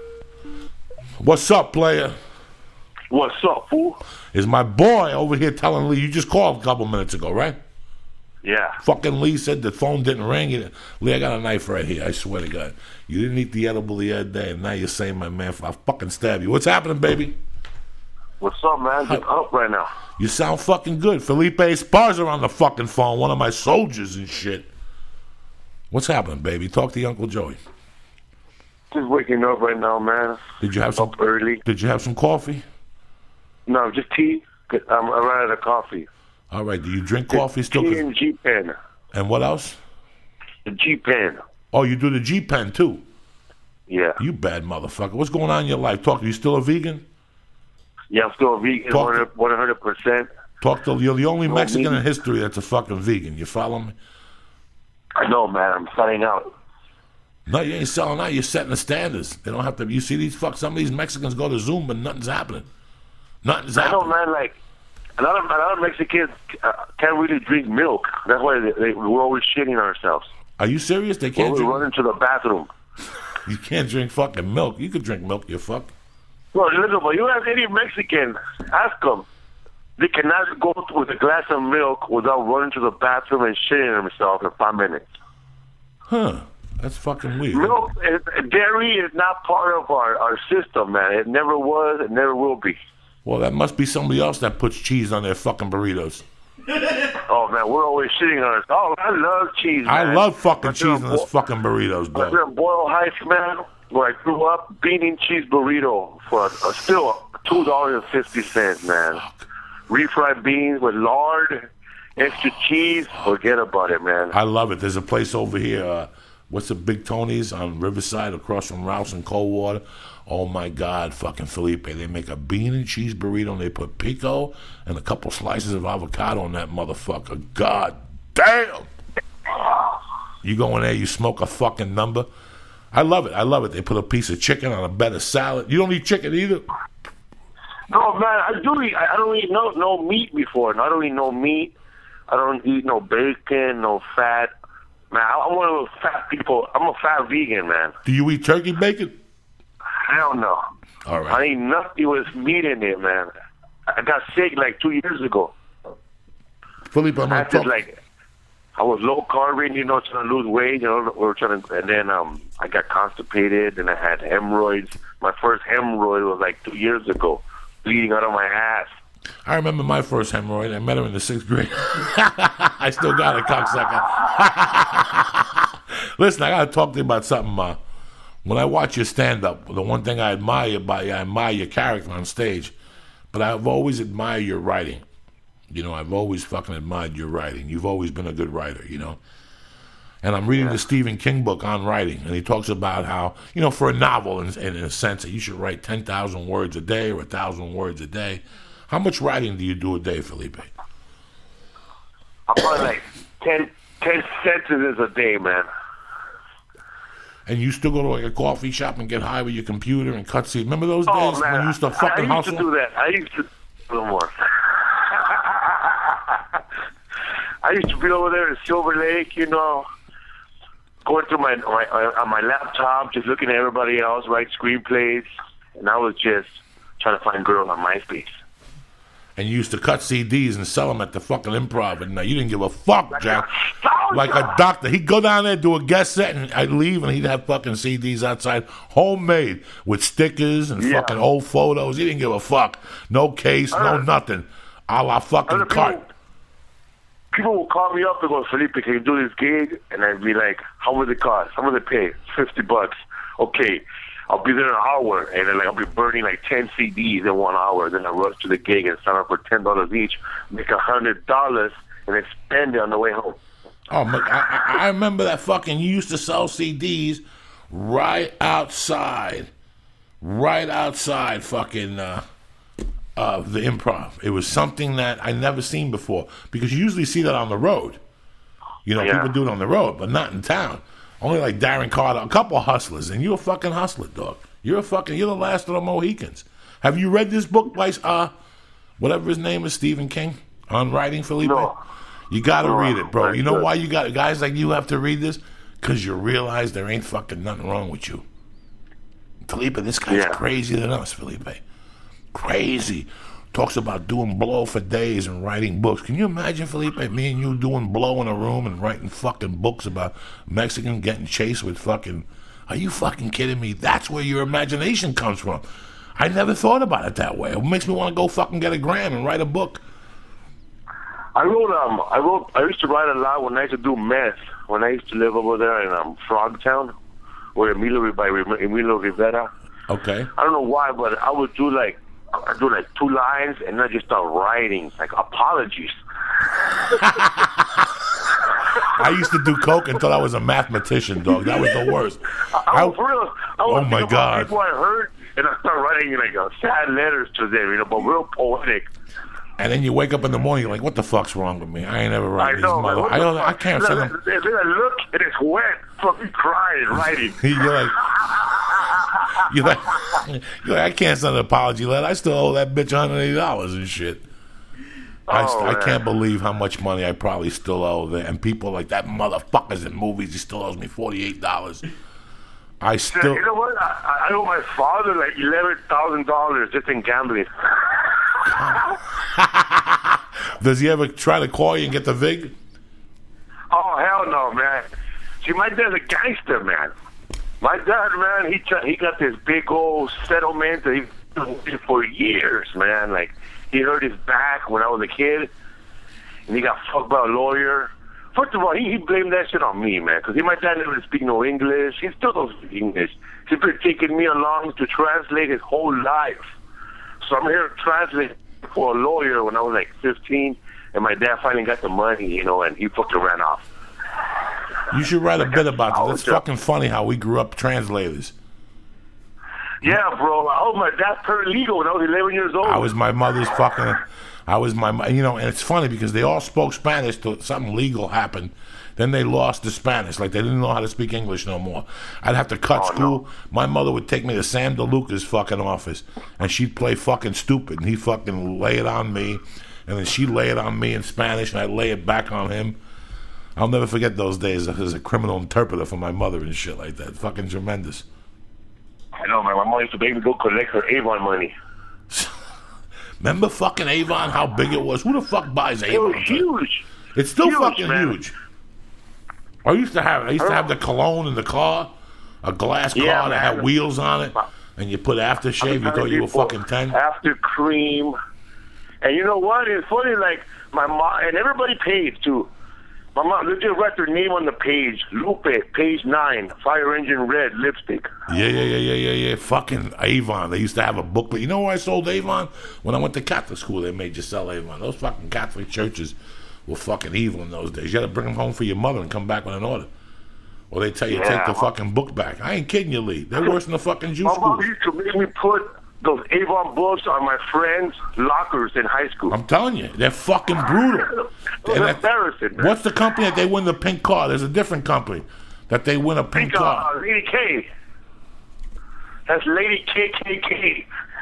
What's up, player? What's up, fool? Is my boy over here telling Lee, you just called a couple minutes ago, right? Yeah. Fucking Lee said the phone didn't ring. Lee, I got a knife right here. I swear to God. You didn't eat the edible the other day, and now you're saying, my man, I'll fucking stab you. What's happening, baby? What's up, man? Just up right now. You sound fucking good. Felipe Esparza on the fucking phone, one of my soldiers and shit. What's happening, baby? Talk to your Uncle Joey. Just waking up right now, man. Did you have some Up early. Did you have some coffee? No, just tea. I'm, I ran out of coffee. All right. Do you drink coffee still? Tea and G-Pen. And what else? The G-Pen. Oh, you do the G-Pen too? Yeah. You bad motherfucker. What's going on in your life? Talk to you. Still a vegan? Yeah, I'm still a vegan, Talk to- one hundred percent. Talk to you're the only No, Mexican me. in history that's a fucking vegan. You follow me? I know, man. I'm selling out. No, you ain't selling out. You're setting the standards. They don't have to. You see these fuck. Some of these Mexicans go to Zoom, but nothing's happening. Nothing's I know, happening. man. Like, a lot of, a lot of Mexicans uh, can't really drink milk. That's why they, they, we're always shitting ourselves. Are you serious? They When can't we drink. run into the bathroom. You can't drink fucking milk. You could drink milk. You fuck. Well, listen, but you ask any Mexican, ask them. they cannot go with a glass of milk without running to the bathroom and shitting themselves in five minutes. Huh. That's fucking weird. Milk, is, dairy is not part of our, our system, man. It never was. It never will be. Well, that must be somebody else that puts cheese on their fucking burritos. Oh, man, we're always shitting on us. Oh, I love cheese, man. I love fucking But cheese on those fucking burritos, I was dog. in Boyle Heights, man, where I grew up, bean and cheese burrito for a, a still two dollars and fifty cents, man. Refried beans with lard, extra cheese. Forget about it, man. I love it. There's a place over here, uh, what's the Big Tony's on Riverside across from Rouse and Coldwater? Oh, my God, fucking Felipe. They make a bean and cheese burrito, and they put pico and a couple slices of avocado on that motherfucker. God damn. You go in there, you smoke a fucking number. I love it. I love it. They put a piece of chicken on a bed of salad. You don't eat chicken either? No, man, I do eat. I I don't eat no no meat before. I don't eat no meat. I don't eat no bacon, no fat. Man, I'm one of those fat people. I'm a fat vegan, man. Do you eat turkey bacon? Hell no. All I right. ain't nothing with meat in it, man. I got sick like two years ago. Felipe, I'm I going had to to, talk. like, I was low carb, you know, trying to lose weight, you know, we were trying to, and then um, I got constipated, and I had hemorrhoids. My first hemorrhoid was like two years ago, bleeding out of my ass. I remember my first hemorrhoid. I met her in the sixth grade. I still got it, cocksucker. Listen, I got to talk to you about something. Uh, when I watch your stand-up, the one thing I admire about you, I admire your character on stage, but I've always admired your writing. You know, I've always fucking admired your writing. You've always been a good writer, you know. And I'm reading the Stephen King book on writing, and he talks about how, you know, for a novel, in, in a sense, that you should write ten thousand words a day or one thousand words a day. How much writing do you do a day, Felipe? I'm probably like ten, ten sentences a day, man. And you still go to like a coffee shop and get high with your computer and cut seeds. Remember those Oh, days man. when you used to I, fucking I used hustle? to do that. I used to do a little more. I used to be over there in Silver Lake, you know, going through my, my on my laptop, just looking at everybody else write screenplays, and I was just trying to find girls on MySpace. And you used to cut C Ds and sell them at the fucking Improv, and uh, you didn't give a fuck, Jack. Like a doctor. He'd go down there, do a guest set, and I'd leave, and he'd have fucking C Ds outside, homemade, with stickers and Yeah. fucking old photos. He didn't give a fuck. No case, no Uh, nothing. A la fucking Other cart. people, people will call me up and go, Felipe, can you do this gig? And I'd be like, how much it cost? How much it pay? fifty bucks. Okay. I'll be there in an hour, and then like I'll be burning like ten C Ds in one hour. Then I rush to the gig and sign up for ten dollars each, make a hundred dollars, and then spend it on the way home. Oh, my, I, I I remember that fucking, you used to sell C Ds right outside, right outside fucking uh, uh, the Improv. It was something that I never seen before, because you usually see that on the road. You know, Yeah. people do it on the road, but not in town. Only like Darren Carter, a couple hustlers, and you're a fucking hustler, dog. You're a fucking, you're the last of the Mohicans. Have you read this book by, uh, whatever his name is, Stephen King, on writing, Felipe? No. You got to No, read it, bro. that's You know good. why you got guys like you have to read this? Because you realize there ain't fucking nothing wrong with you. Felipe, this guy's Yeah. crazier than us, Felipe. Crazy. Talks about doing blow for days and writing books. Can you imagine, Felipe, me and you doing blow in a room and writing fucking books about Mexican getting chased with fucking... Are you fucking kidding me? That's where your imagination comes from. I never thought about it that way. It makes me want to go fucking get a gram and write a book. I wrote, um, I wrote, I used to write a lot when I used to do meth. When I used to live over there in um, Frogtown, where Emilio by Emilio Rivera. Okay. I don't know why, but I would do like, I do like two lines, and then I just start writing like apologies. I used to do coke until I was a mathematician, dog. That was the worst. I, I was real. I was Oh, my thinking about God. People I heard, and I start writing like uh, sad letters to them, you know, but real poetic. And then you wake up in the morning, you're like, what the fuck's wrong with me? I ain't ever I writing know, these man. mother- What I, the don't, I fuck? can't Then send I- them. Then I look, and it's wet. Fucking crying, writing. You're like, you're like, you're like, I can't send an apology letter. I still owe that bitch one hundred eighty dollars and shit. I, Oh, st- I man. can't believe how much money I probably still owe there. And people like that motherfuckers in movies, he still owes me forty-eight dollars. I still... You know what? I, I owe my father like eleven thousand dollars just in gambling. Does he ever try to call you and get the vig? Oh, hell no, man. See, my dad's a gangster, man. My dad, man, he he got this big old settlement that he's been for years, man. Like, he hurt his back when I was a kid, and he got fucked by a lawyer. First of all, he, he blamed that shit on me, man, because my dad never speak no English. He still doesn't speak English. He's been taking me along to translate his whole life. So I'm here to translate for a lawyer when I was like fifteen, and my dad finally got the money, you know, and he fucking ran off. You should write a bit about that. It's fucking funny how we grew up translators. Yeah, bro. I was my dad's paralegal when I was eleven years old. I was my mother's fucking... I was my... You know, and it's funny because they all spoke Spanish till something legal happened. Then they lost the Spanish. Like, they didn't know how to speak English no more. I'd have to cut oh, school. No. My mother would take me to Sam DeLuca's fucking office, and she'd play fucking stupid, and he'd fucking lay it on me, and then she'd lay it on me in Spanish, and I'd lay it back on him. I'll never forget those days as a criminal interpreter for my mother and shit like that. Fucking tremendous. I know, man. My mom used to make me go collect her Avon money. Remember fucking Avon, how big it was? Who the fuck buys Avon? It was huge. It's still huge, fucking man. huge. I used to have I used to have the cologne in the car, a glass car yeah, that man. had wheels on it, and you put aftershave. You thought you were fucking ten. After cream. And you know what? It's funny, like, my mom, and everybody paid, too. My mom, they just write their name on the page. Lupe, page nine, fire engine red lipstick. Yeah, yeah, yeah, yeah, yeah, yeah. Fucking Avon. They used to have a booklet. You know where I sold Avon? When I went to Catholic school, they made you sell Avon. Those fucking Catholic churches were fucking evil in those days. You had to bring them home for your mother and come back with an order. Or they tell you, yeah, take the fucking book back. I ain't kidding you, Lee. They're worse than the fucking Jew My school. mom used to make me put those Avon books on my friends' lockers in high school. I'm telling you, they're fucking brutal. It was embarrassing, man. What's the company that they win the pink car? There's a different company that they win a pink, pink car. Uh, Lady K. That's Lady K K K.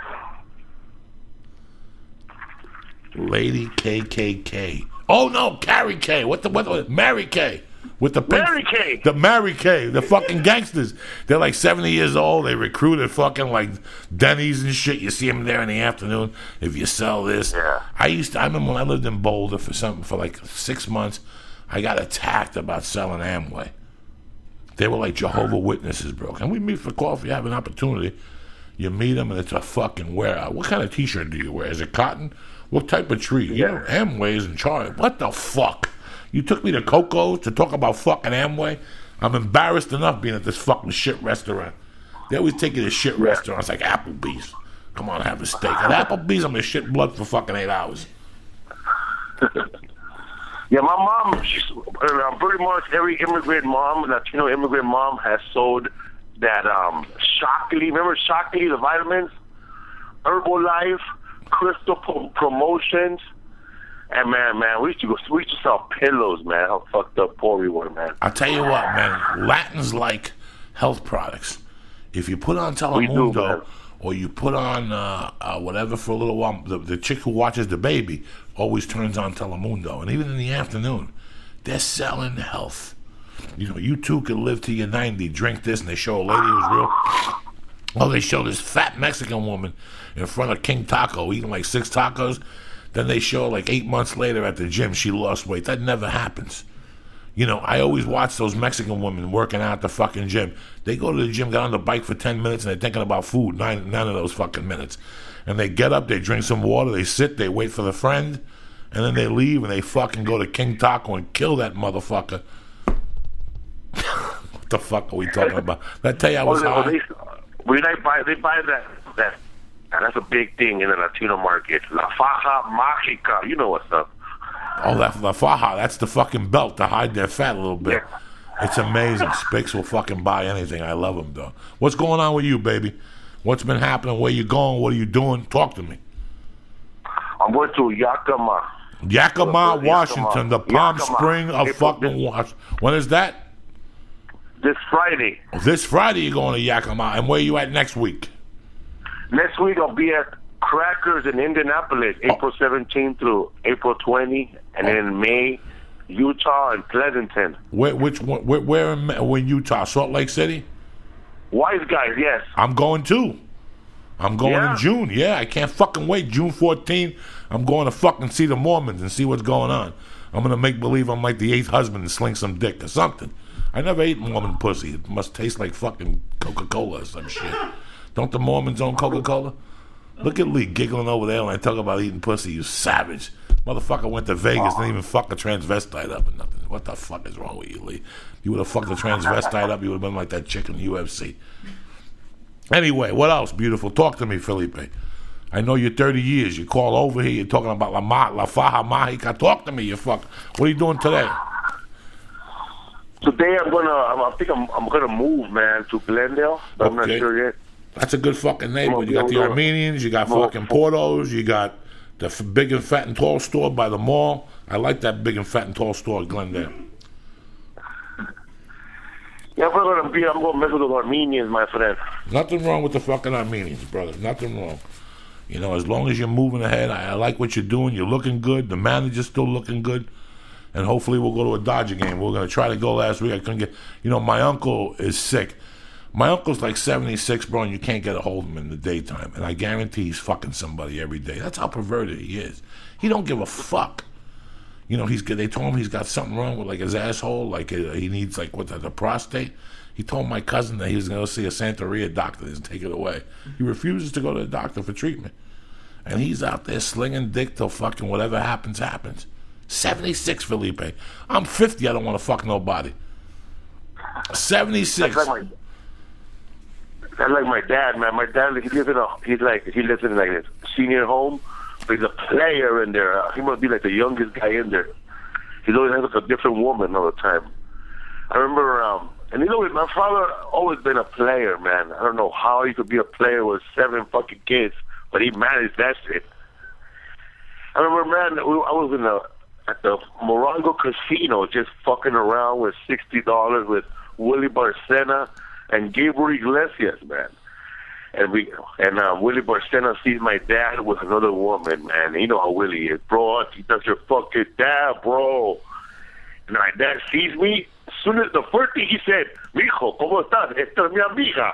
Lady K K K. Oh no, Carrie K. What the what? the Mary K. With the pink, Mary Kay. The Mary Kay. The fucking gangsters. They're like seventy years old. They recruited fucking like Denny's and shit. You see them there in the afternoon. If you sell this. Yeah. I used to, I remember when I lived in Boulder for something for like six months, I got attacked about selling Amway. They were like Jehovah's Witnesses, bro. Can we meet for coffee? Have an opportunity. You meet them and it's a fucking wear out. What kind of t-shirt do you wear? Is it cotton? What type of tree? You know, Amway is in charge. What the fuck? You took me to Coco's to talk about fucking Amway? I'm embarrassed enough being at this fucking shit restaurant. They always take you to shit restaurants like Applebee's. Come on, have a steak. At Applebee's, I'm gonna shit blood for fucking eight hours. Yeah, my mom, she's uh, pretty much every immigrant mom, Latino immigrant mom, has sold that um, Shockley. Remember Shockley, the vitamins? Herbalife, Crystal Pro- Promotions. And man, man, we used to go. We used to sell pillows, man. How fucked up poor we were, man. I'll tell you what, man. Latins like health products. If you put on Telemundo do, or you put on uh, uh, whatever for a little while, the, the chick who watches the baby always turns on Telemundo, and even in the afternoon, they're selling health. You know, you too can live to your ninety. Drink this, and they show a lady who's real. Oh, they show this fat Mexican woman in front of King Taco eating like six tacos. Then they show like eight months later at the gym she lost weight. That never happens. You know, I always watch those Mexican women working out at the fucking gym. They go to the gym, get on the bike for ten minutes, and they're thinking about food. Nine, none of those fucking minutes. And they get up, they drink some water, they sit, they wait for the friend, and then they leave and they fucking go to King Taco and kill that motherfucker. What the fuck are we talking about? Did I tell you I was well, high? They, when they buy, they buy that that. And that's a big thing in the Latino market. La faja mágica. You know what's up. Oh, that La Faja. That's the fucking belt to hide their fat a little bit. Yeah. It's amazing. Spix will fucking buy anything. I love them, though. What's going on with you, baby? What's been happening? Where you going? What are you doing? Talk to me. I'm going to Yakima. Yakima, Washington. The Palm Yakima. Spring of April fucking Washington. When is that? This Friday. This Friday you're going to Yakima. And where you at next week? Next week I'll be at Crackers in Indianapolis, April seventeenth through April twentieth, and then in May, Utah and Pleasanton. Where, which one? Where, where in, where in Utah? Salt Lake City? Wise Guys, yes. I'm going too. I'm going Yeah. in June. Yeah, I can't fucking wait. June fourteenth, I'm going to fucking see the Mormons and see what's going on. I'm going to make believe I'm like the eighth husband and sling some dick or something. I never ate Mormon pussy. It must taste like fucking Coca-Cola or some shit. Don't the Mormons own Coca-Cola? Look at Lee giggling over there when I talk about eating pussy, you savage. Motherfucker went to Vegas, didn't even fuck a transvestite up or nothing. What the fuck is wrong with you, Lee? You would have fucked a transvestite up, you would have been like that chick in the U F C. Anyway, what else, beautiful? Talk to me, Felipe. I know you're thirty years. You call over here, you're talking about La, Ma, La Faja Mágica. Talk to me, you fuck. What are you doing today? Today I'm gonna. I'm, I think I'm. I'm gonna move, man, to Glendale. But I'm not Okay. sure yet. That's a good fucking neighborhood. You got the Well, Armenians, you got well, fucking Portos, you got the f- big and fat and tall store by the mall. I like that big and fat and tall store at Glendale. Yeah, we're gonna be. I'm gonna mess with the Armenians, my friend. Nothing wrong with the fucking Armenians, brother. Nothing wrong. You know, as long as you're moving ahead, I, I like what you're doing. You're looking good. The manager's still looking good. And hopefully we'll go to a Dodger game. We we're going to try to go last week. I couldn't get... You know, my uncle is sick. My uncle's like seventy-six, bro, and you can't get a hold of him in the daytime. And I guarantee he's fucking somebody every day. That's how perverted he is. He don't give a fuck. You know, he's they told him he's got something wrong with, like, his asshole. Like, uh, he needs, like, what, the, the prostate. He told my cousin that he was going to see a Santeria doctor and take it away. He refuses to go to the doctor for treatment. And he's out there slinging dick till fucking whatever happens, happens. seventy-six, Felipe. I'm fifty. I don't want to fuck nobody. seventy-six. That's like my. That's like my dad, man. My dad, he lives in a. He's like he lives in like a senior home. But he's a player in there. Uh, he must be like the youngest guy in there. He's always has like a different woman all the time. I remember, um, and you know, my father always been a player, man. I don't know how he could be a player with seven fucking kids, but he managed that shit. I remember, man, I was in the at the Morongo Casino, just fucking around with sixty dollars with Willie Barcena and Gabriel Iglesias, man. And we and uh, Willie Barcena sees my dad with another woman, man. You know how Willie is, bro. He does your fucking dad, bro. And my dad sees me. As soon as the first thing he said, "Mijo, ¿cómo estás? Esta es mi amiga."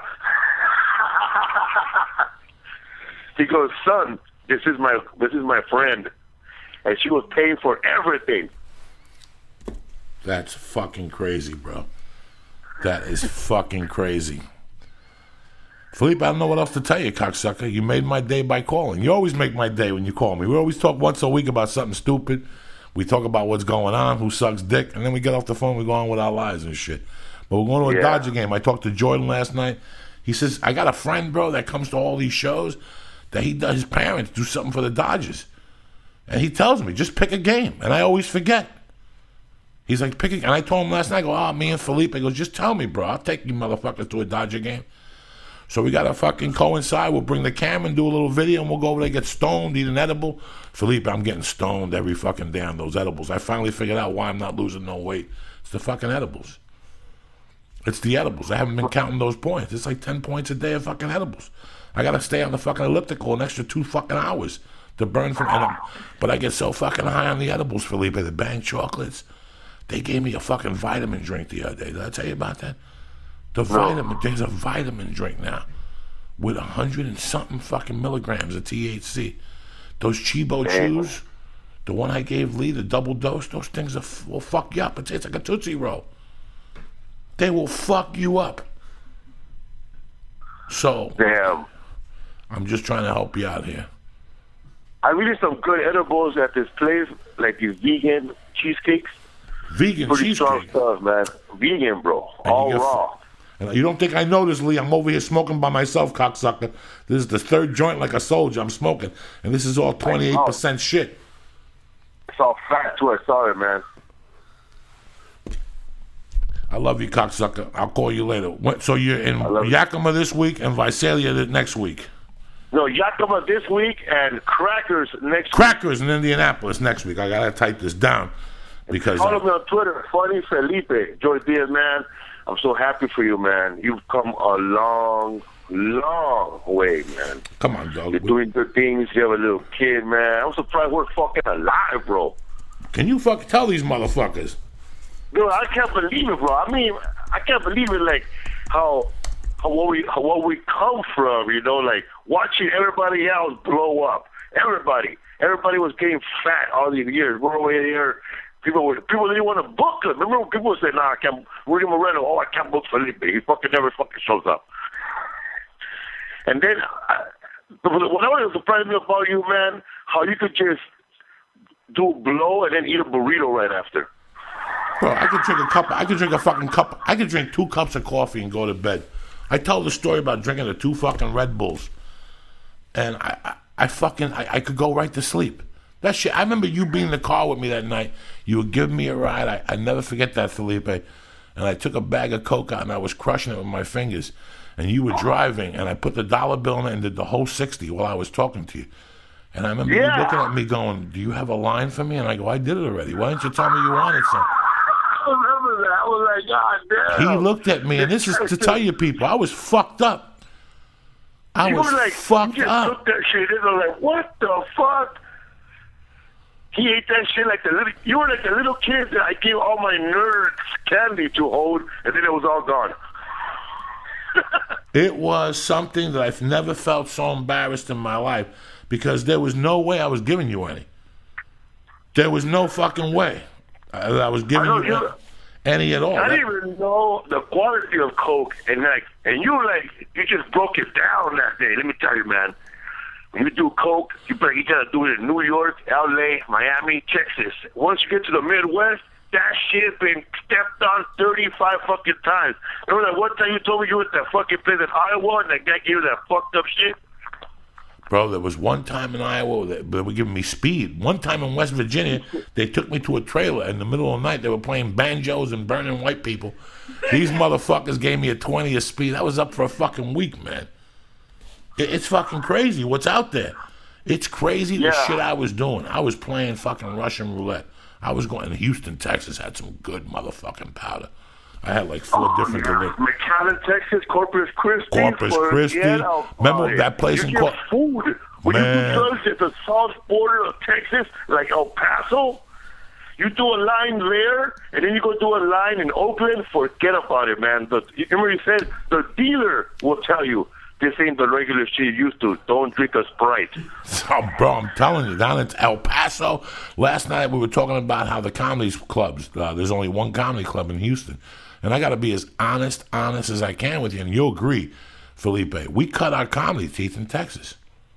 He goes, "Son, this is my this is my friend." And she was paying for everything. That's fucking crazy, bro. That is fucking crazy. Philippe, I don't know what else to tell you, cocksucker. You made my day by calling. You always make my day when you call me. We always talk once a week about something stupid. We talk about what's going on, who sucks dick, and then we get off the phone, we go on with our lives and shit. But we're going to a Yeah. Dodger game. I talked to Jordan last night. He says, I got a friend, bro, that comes to all these shows that he does, his parents do something for the Dodgers. And he tells me, just pick a game. And I always forget. He's like, pick a And I told him last night, I go, oh, me and Felipe. He goes, just tell me, bro. I'll take you motherfuckers to a Dodger game. So we got to fucking coincide. We'll bring the camera and do a little video, and we'll go over there, get stoned, eat an edible. Felipe, I'm getting stoned every fucking day on those edibles. I finally figured out why I'm not losing no weight. It's the fucking edibles. It's the edibles. I haven't been counting those points. It's like ten points a day of fucking edibles. I got to stay on the fucking elliptical an extra two fucking hours to burn from and I'm, But I get so fucking high on the edibles, Felipe, the Bang chocolates. They gave me a fucking vitamin drink the other day. Did I tell you about that? The vitamin, there's a vitamin drink now with a hundred and something fucking milligrams of T H C. Those Chibo Chews, the one I gave Lee, the double dose, those things are, will fuck you up. It tastes like a Tootsie Roll. They will fuck you up. So, Damn. I'm just trying to help you out here. I really some good edibles at this place, like these vegan cheesecakes. Vegan Pretty strong cheesecake. stuff, man. Vegan, bro. And All you get- raw. And you don't think I know this, Lee? I'm over here smoking by myself, cocksucker. This is the third joint like a soldier I'm smoking. And this is all twenty-eight percent shit. It's all fat too. I saw it, man. I love you, cocksucker. I'll call you later. When- So you're in love you. Yakima this week and Visalia the next week. No, Yakima this week and Crackers next week. Crackers in Indianapolis next week. I gotta type this down because Follow I- me on Twitter, Funny Felipe. George Diaz, man. I'm so happy for you, man. You've come a long, long way, man. come on, dog. You're doing good things. You have a little kid, man. I'm surprised we're fucking alive, bro. Can you fucking tell these motherfuckers? Dude, I can't believe it, bro. I mean, I can't believe it, like, how how, what we how, what we come from, you know, like watching everybody else blow up. Everybody, everybody was getting fat all these years. We're over here. People were people didn't want to book him. Remember when people would say, "Nah, I can't." Rudy Moreno, oh, I can't book Felipe. He fucking never fucking shows up. And then, I, what always surprised me about you, man, how you could just do a blow and then eat a burrito right after. Bro, I could drink a cup. I could drink a fucking cup. I could drink two cups of coffee and go to bed. I tell the story about drinking the two fucking Red Bulls, and I, I, I fucking, I, I could go right to sleep. That shit. I remember you being in the car with me that night. You were giving me a ride. I, I never forget that, Felipe. And I took a bag of Coke out and I was crushing it with my fingers. And you were driving, and I put the dollar bill in it and did the whole sixty while I was talking to you. And I remember Yeah. you looking at me going, "Do you have a line for me?" And I go, "I did it already. Why didn't you tell me you wanted some?" I remember that. I was like, God damn. He looked at me, and this is to tell you people, I was fucked up. I You was were like, fucked you just up. took that shit in and like, what the fuck? He ate that shit like the little. You were like the little kid that I gave all my nerds candy to hold, and then it was all gone. It was something that I've never felt so embarrassed in my life because there was no way I was giving you any. There was no fucking way uh, that I was giving I know you you- any at all. I That- didn't even know the quality of Coke, and like, and you like, you just broke it down that day. Let me tell you, man. When you do Coke, you better you gotta do it in New York, L A, Miami, Texas. Once you get to the Midwest, that shit been stepped on thirty-five fucking times. Remember that one time you told me you were at that fucking place in Iowa, and that guy gave you that fucked up shit? Bro, there was one time in Iowa that they were giving me speed. One time in West Virginia, they took me to a trailer in the middle of the night. They were playing banjos and burning white people. These motherfuckers gave me a twenty of speed. I was up for a fucking week, man. It, it's fucking crazy what's out there. It's crazy the Yeah. shit I was doing. I was playing fucking Russian roulette. I was going to Houston, Texas, had some good motherfucking powder. I had like four different Yeah. deli- McAllen, Texas, Corpus Christi. Corpus for- Christi. yeah, Remember oh, that place you in get Cor- food. When Man. you do drugs at the south border of Texas, like El Paso, you do a line there, and then you go do a line in Oakland, forget about it, man. The, you remember you said the dealer will tell you, this ain't the regular shit you used to. Don't drink a Sprite. Oh, bro, I'm telling you, down in El Paso, last night we were talking about how the comedy clubs, uh, there's only one comedy club in Houston. And I got to be as honest, honest as I can with you. And you'll agree, Felipe, we cut our comedy teeth in Texas.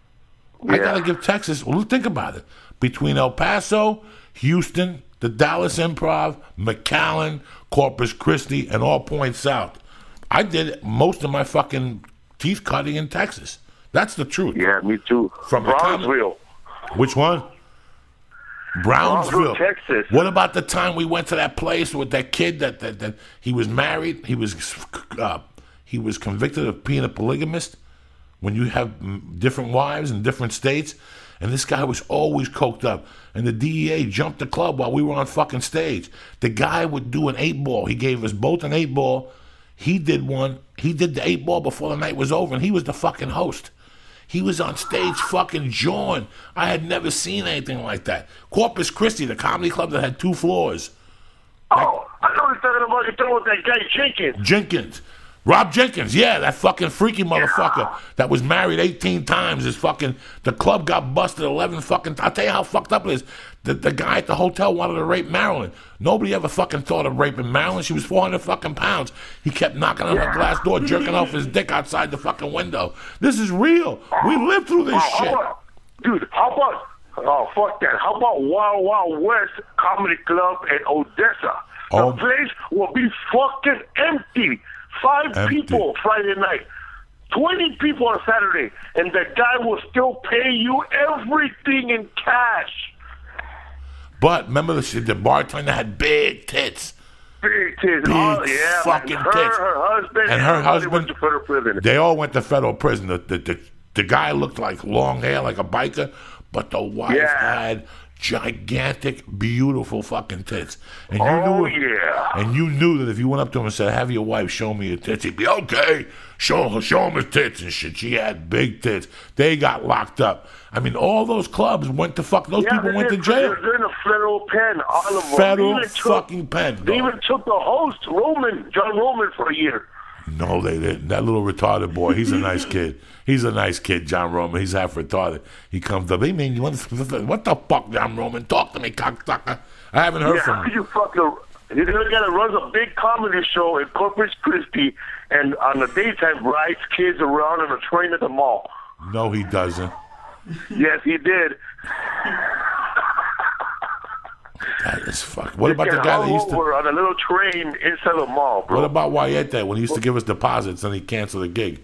I Yeah. got to give Texas, well, think about it. Between El Paso, Houston, the Dallas Improv, McAllen, Corpus Christi, and all points south, I did most of my fucking teeth cutting in Texas. That's the truth. Yeah, me too. From the Brownsville. Which one? Brownsville, Brownsville, Texas. What about the time we went to that place with that kid that that, that he was married? He was uh, he was convicted of being a polygamist. When you have mm, different wives in different states, and this guy was always coked up, and the D E A jumped the club while we were on fucking stage. The guy would do an eight ball. He gave us both an eight ball. He did one. He did the eight ball before the night was over, and he was the fucking host. He was on stage fucking jawing. I had never seen anything like that. Corpus Christi, the comedy club that had two floors. Oh, I know you're talking about. You're talking about that guy Jenkins. Jenkins. Rob Jenkins, yeah, that fucking freaky motherfucker that was married eighteen times. His fucking, the club got busted eleven fucking, I'll tell you how fucked up it is. The, the guy at the hotel wanted to rape Marilyn. Nobody ever fucking thought of raping Marilyn. She was four hundred fucking pounds. He kept knocking on her glass door, jerking off his dick outside the fucking window. This is real. We lived through this Oh, shit. how about, dude, how about, oh, fuck that. How about Wild Wild West Comedy Club in Odessa? The Oh. place will be fucking empty. Five Empty. people Friday night. twenty people on Saturday. And the guy will still pay you everything in cash. But remember the shit, the bartender had big tits. Big tits. Big Oh, yeah. fucking man. her, tits. Her husband. And her everybody husband- went to federal prison. They all went to federal prison. The, the, the, the guy looked like long hair, like a biker, but the wife Yeah. had gigantic, beautiful fucking tits. And you Oh, knew, yeah. And you knew that if you went up to him and said, "Have your wife show me your tits," he'd be okay. Show her, show him his tits and shit. She had big tits. They got locked up. I mean, all those clubs went to fuck. Those Yeah, people they went to did- jail. They're, they're in a federal pen, all of them. They Federal even took- fucking pen. They dog. even took the host, Roman, John Roman, for a year. No, they didn't. That little retarded boy, he's a nice kid. He's a nice kid, John Roman. He's half retarded. He comes up. Hey, man, you want to, what the fuck, John Roman? Talk to me, cocksucker. I haven't heard Yeah, from how him. you fucking... He's gonna get to run a big comedy show in Corpus Christi, and on the daytime rides kids around on a train at the mall. No, he doesn't. Yes, he did. That is fuck. What about the Get guy that hung used to... over on a little train inside the mall, bro? What about Wayete when he used to give us deposits and he canceled the gig?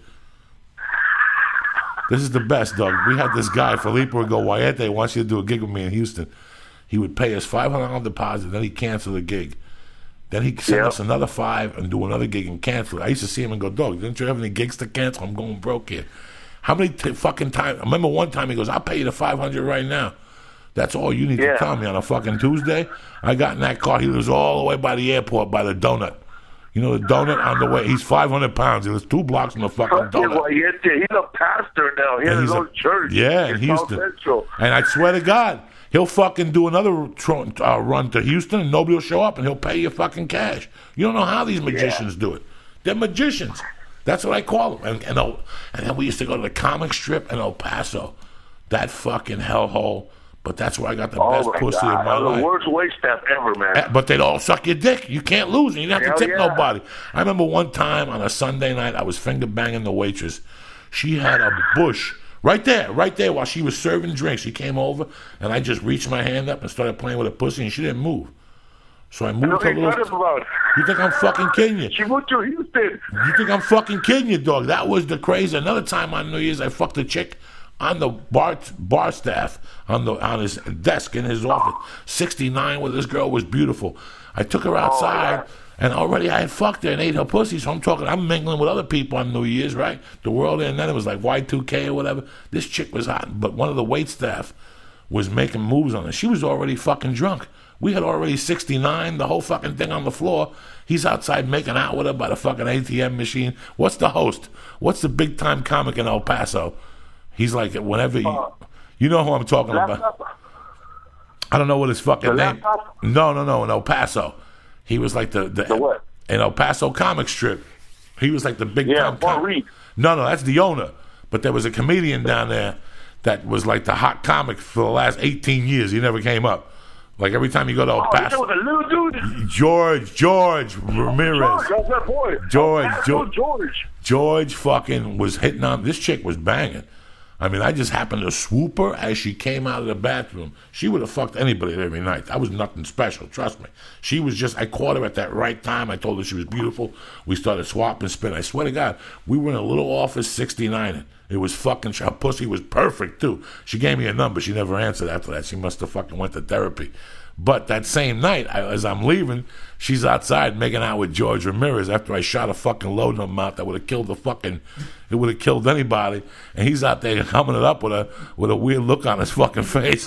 This is the best, Doug. We had this guy, Felipe, would go, Wayete wants you to do a gig with me in Houston. He would pay us five hundred dollars deposit, then he'd cancel the gig. Then he'd send Yep. us another five and do another gig and cancel it. I used to see him and go, Doug, didn't you have any gigs to cancel? I'm going broke here. How many t- fucking times? I remember one time he goes, I'll pay you the five hundred dollars right now. That's all you need Yeah. to tell me on a fucking Tuesday. I got in that car. He lives all the way by the airport, by the donut. You know the donut on the way. He's five hundred pounds. He lives two blocks from the fucking Fucking donut. Wayete, he's a pastor now. He has And his he's a- own church. Yeah, in in Houston. South Central. And I swear to God, he'll fucking do another tr- uh, run to Houston and nobody will show up and he'll pay you fucking cash. You don't know how these magicians do it. They're magicians. That's what I call them. And, and, oh, and then we used to go to the comic strip in El Paso. That fucking hellhole. But that's where I got the Oh best my pussy God, of my the life. worst wait staff ever, man. Eh, But they'd all suck your dick. You can't lose. You didn't have to Hell tip yeah. nobody. I remember one time on a Sunday night, I was finger banging the waitress. She had a bush right there, right there while she was serving drinks. She came over, and I just reached my hand up and started playing with her pussy, and she didn't move. So I I know moved what her you're little... talking about. You think I'm fucking kidding you? She moved to Houston. You think I'm fucking kidding you, dog? That was the crazy. Another time on New Year's, I fucked a chick on the bar bar staff on the on his desk in his office. sixty-nine, where this girl was beautiful. I took her outside, yeah. and already I had fucked her and ate her pussy. So I'm talking, I'm mingling with other people on New Year's, right? The world, and then it was like Y two K or whatever. This chick was hot, but one of the wait staff was making moves on her. She was already fucking drunk. We had already sixty-nine, the whole fucking thing on the floor. He's outside making out with her by the fucking A T M machine. What's the host? What's the big time comic in El Paso? He's like, whenever you, you know who I'm talking about. Laptop. I don't know what his fucking The name. laptop? No, no, no, in El Paso. He was like the the, The what? in El Paso comic strip. He was like the big Yeah, time Paul com- Reed. No, no, that's the owner. But there was a comedian down there that was like the hot comic for the last eighteen years. He never came up. Like every time you go to El Oh, that Paso, was a little dude. George, George Ramirez. George, that's that boy. George, That's George. George. George fucking was hitting on, this chick was banging. I mean, I just happened to swoop her as she came out of the bathroom. She would have fucked anybody every night. That was nothing special, trust me. She was just, I caught her at that right time. I told her she was beautiful. We started swapping spin. I swear to God, we were in a little office sixty-nine. It was fucking, her pussy was perfect too. She gave me a number. She never answered after that. She must have fucking went to therapy. But that same night, I, as I'm leaving, she's outside making out with George Ramirez after I shot a fucking load in her mouth that would have killed the fucking, it would have killed anybody. And he's out there humming it up with a with a weird look on his fucking face.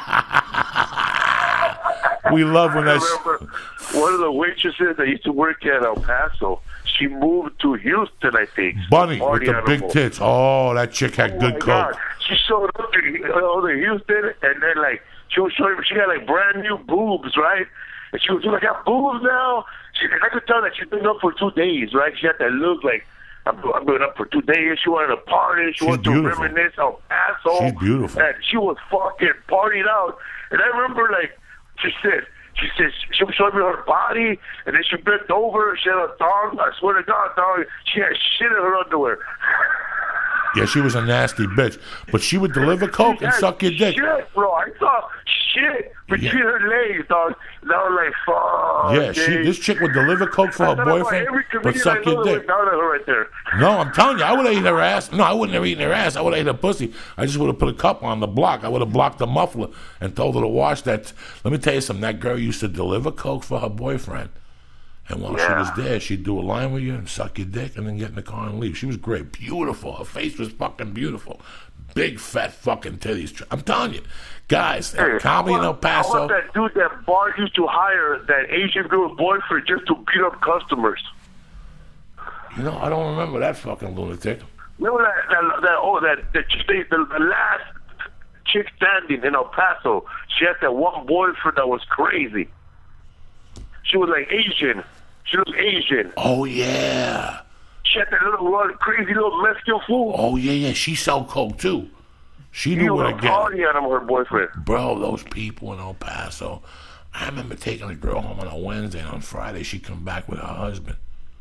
We love when I that. remember one of the waitresses that used to work at El Paso. She moved to Houston, I think. Bunny with Party the big animal. tits. Oh, that chick had Oh good my coke. God. She showed up to, uh, to Houston, and then like she was showing, she got like brand new boobs, right? And she was like, "I got boobs now." She, and I could tell that she'd been up for two days, right? She had that look like I've I've been up for two days. She wanted to party. She She's wanted beautiful. to reminisce El Paso. She's beautiful. And she was fucking partied out. And I remember like she said. She said she was showing me her body, and then she bent over. She had a thong. I swear to God, dog, she had shit in her underwear. Yeah, she was a nasty bitch. But she would deliver coke and Yeah, suck your dick. Shit, bro. I saw shit between Yeah. her legs, dog. And I was like, fuck. Yeah, she, dude. this chick would deliver coke for I her thought about boyfriend, every but comedian suck I know your that dick. went down at her right there. No, I'm telling you, I would have eaten her ass. No, I wouldn't have eaten her ass. I would have ate her pussy. I just would have put a cup on the block. I would have blocked the muffler and told her to wash that. Let me tell you something. That girl used to deliver coke for her boyfriend. And while she Yeah. was there, she'd do a line with you and suck your dick and then get in the car and leave. She was great. Beautiful. Her face was fucking beautiful. Big, fat fucking titties. I'm telling you. Guys, Hey, comedy in I El want, I Paso. want that dude that Bart used to hire, that Asian girl's boyfriend, just to beat up customers. You know, I don't remember that fucking lunatic. Remember that, that, that oh, that, that chick, the, the last chick standing in El Paso, she had that one boyfriend that was crazy. She was like Asian. She was Asian. Oh, yeah. She had that little uh, crazy little Mexican fool. Oh, yeah, yeah. She sell coke, too. She He knew where was to get it. party on him, her boyfriend. Bro, those people in El Paso. I remember taking a girl home on a Wednesday, and on Friday she come back with her husband.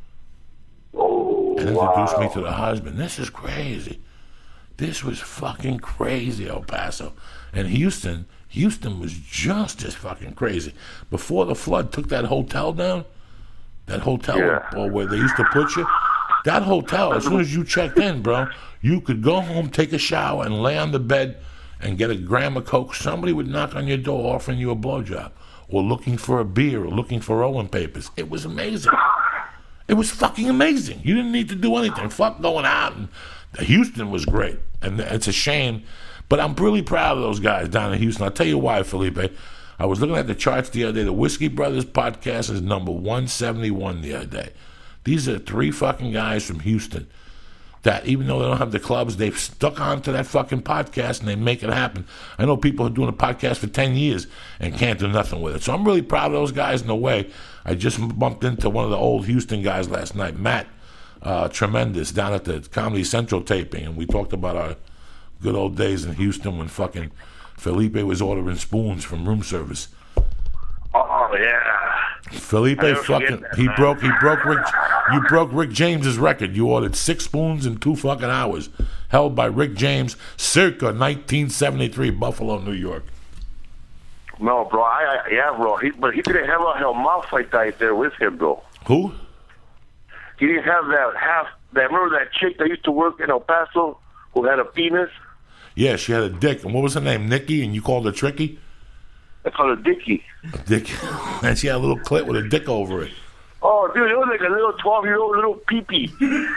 Oh, And introduced wow. me to the husband. This is crazy. This was fucking crazy, El Paso. And Houston, Houston was just as fucking crazy. Before the flood took that hotel down, that hotel Yeah. or where they used to put you, that hotel, as soon as you checked in, bro, you could go home, take a shower, and lay on the bed and get a gram of coke. Somebody would knock on your door offering you a blowjob or looking for a beer or looking for rolling papers. It was amazing. It was fucking amazing. You didn't need to do anything. Fuck going out. And Houston was great. And it's a shame. But I'm really proud of those guys down in Houston. I'll tell you why, Felipe. I was looking at the charts the other day. The Whiskey Brothers podcast is number one seventy-one the other day. These are three fucking guys from Houston that, even though they don't have the clubs, they've stuck onto that fucking podcast and they make it happen. I know people who are doing a podcast for ten years and can't do nothing with it. So I'm really proud of those guys in a way. I just bumped into one of the old Houston guys last night, Matt uh, Tremendous, down at the Comedy Central taping, and we talked about our good old days in Houston when fucking Felipe was ordering spoons from room service. Oh, yeah. Felipe never forget fucking that, he man. broke he broke Rick you broke Rick James's record. You ordered six spoons in two fucking hours, held by Rick James, circa nineteen seventy-three, Buffalo, New York. No, bro. I, I yeah, bro. He, but he didn't have a hell mouth like that there with him, though. Who? He didn't have that half. That remember that chick that used to work in El Paso who had a penis? Yeah, she had a dick. And what was her name? Nikki, and you called her Tricky? I called her Dickie. A dick. And she had a little clit with a dick over it. Oh, dude, it was like a little twelve-year-old little pee-pee.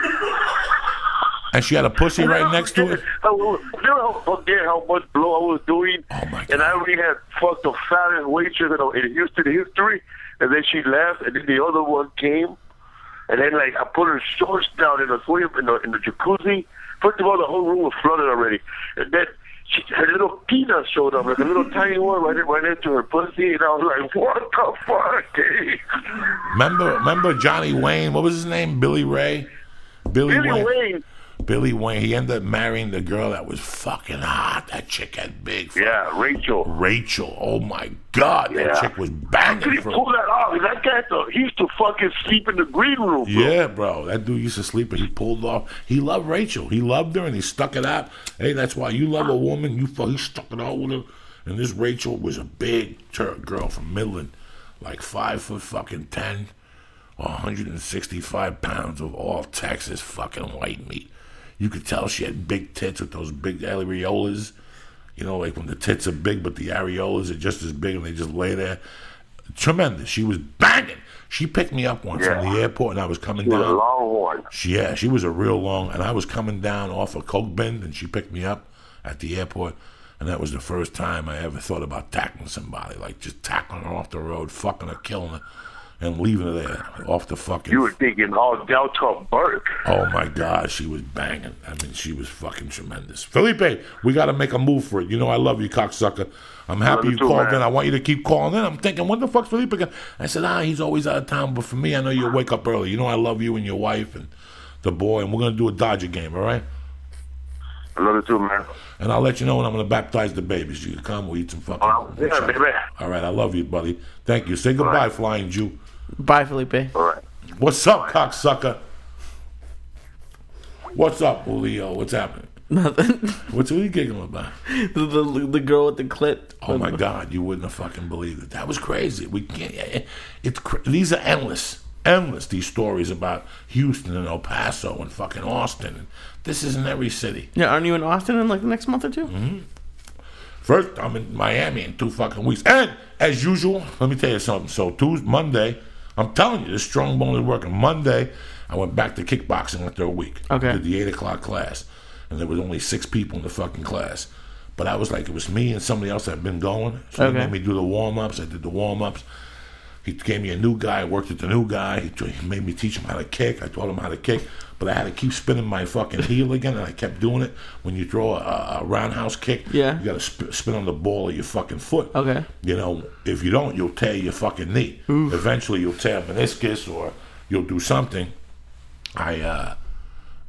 And she had a pussy right next to it? You know how, forget how much blow I was doing? Oh, my God. And I already had fucked the fattest waitress in, in Houston history. And then she left, and then the other one came. And then, like, I put her shorts down in the swim, in the, in the jacuzzi. First of all, the whole room was flooded already. And then she, her little penis showed up, like a little tiny one right, in- right into her pussy. And I was like, what the fuck, dude? Remember, remember Johnny Wayne? What was his name? Billy Ray? Billy, Billy Wayne. Wayne. Billy Wayne. He ended up marrying the girl that was fucking hot. That chick had big. Yeah, Rachel. Rachel. Oh my God, that Yeah. chick was How could banging. he For, pull that off? That guy, thought- he used to fucking sleep in the green room, bro. yeah, bro. That dude used to sleep, but he pulled off. He loved Rachel. He loved her, and he stuck it out. Hey, that's why you love a woman. You fuck. He stuck it out with her. And this Rachel was a big Turk girl from Midland, like five foot fucking ten, one hundred sixty-five pounds of all Texas fucking white meat. You could tell she had big tits with those big areolas. You know, like when the tits are big, but the areolas are just as big and they just lay there. Tremendous. She was banging. She picked me up once Yeah. from the airport and I was coming He was a down. long one. She, yeah, she was a real long, and I was coming down off a Coke bend and she picked me up at the airport. And that was the first time I ever thought about tackling somebody, like just tackling her off the road, fucking her, killing her, and leaving her there off the fucking. You were thinking all Delta Burke. Oh my God, she was banging. I mean, she was fucking tremendous. Felipe, we got to make a move for it. You know, I love you, cocksucker. I'm happy Love you you too, called man. in. I want you to keep calling in. I'm thinking, when the fuck's Felipe again? I said, ah, he's always out of town. But for me, I know you wake up early. You know, I love you and your wife and the boy, and we're gonna do a Dodger game, all right? I love you too, man. And I'll let you know when I'm gonna baptize the babies. You can come, we'll eat some fucking. Oh, yeah, baby. All right, I love you, buddy. Thank you. Say goodbye, Flying Jew. Bye, Felipe. All right. What's up, cocksucker? What's up, Julio? What's happening? Nothing. What's what are you giggling about? the, the the girl with the clit. Oh my God, you wouldn't have fucking believed it. That was crazy. We can't. It's cra- these are endless, endless. These stories about Houston and El Paso and fucking Austin. And this is in every city. Yeah, aren't you in Austin in like the next month or two? Mm-hmm. First, I'm in Miami in two fucking weeks, and as usual, let me tell you something. So Tuesday, Monday, I'm telling you, this strong bone is working. Monday, I went back to kickboxing after a week. Okay. Did the eight o'clock class, and there was only six people in the fucking class. But I was like, it was me and somebody else that had been going. So Okay. he made me do the warm ups. I did the warm ups. He gave me a new guy. I worked with the new guy. He, t- he made me teach him how to kick. I taught him how to kick. But I had to keep spinning my fucking heel again, and I kept doing it. When you throw a, a roundhouse kick, Yeah. you got to sp- spin on the ball of your fucking foot. Okay. You know, if you don't, you'll tear your fucking knee. Eventually, you'll tear a meniscus or you'll do something. I uh,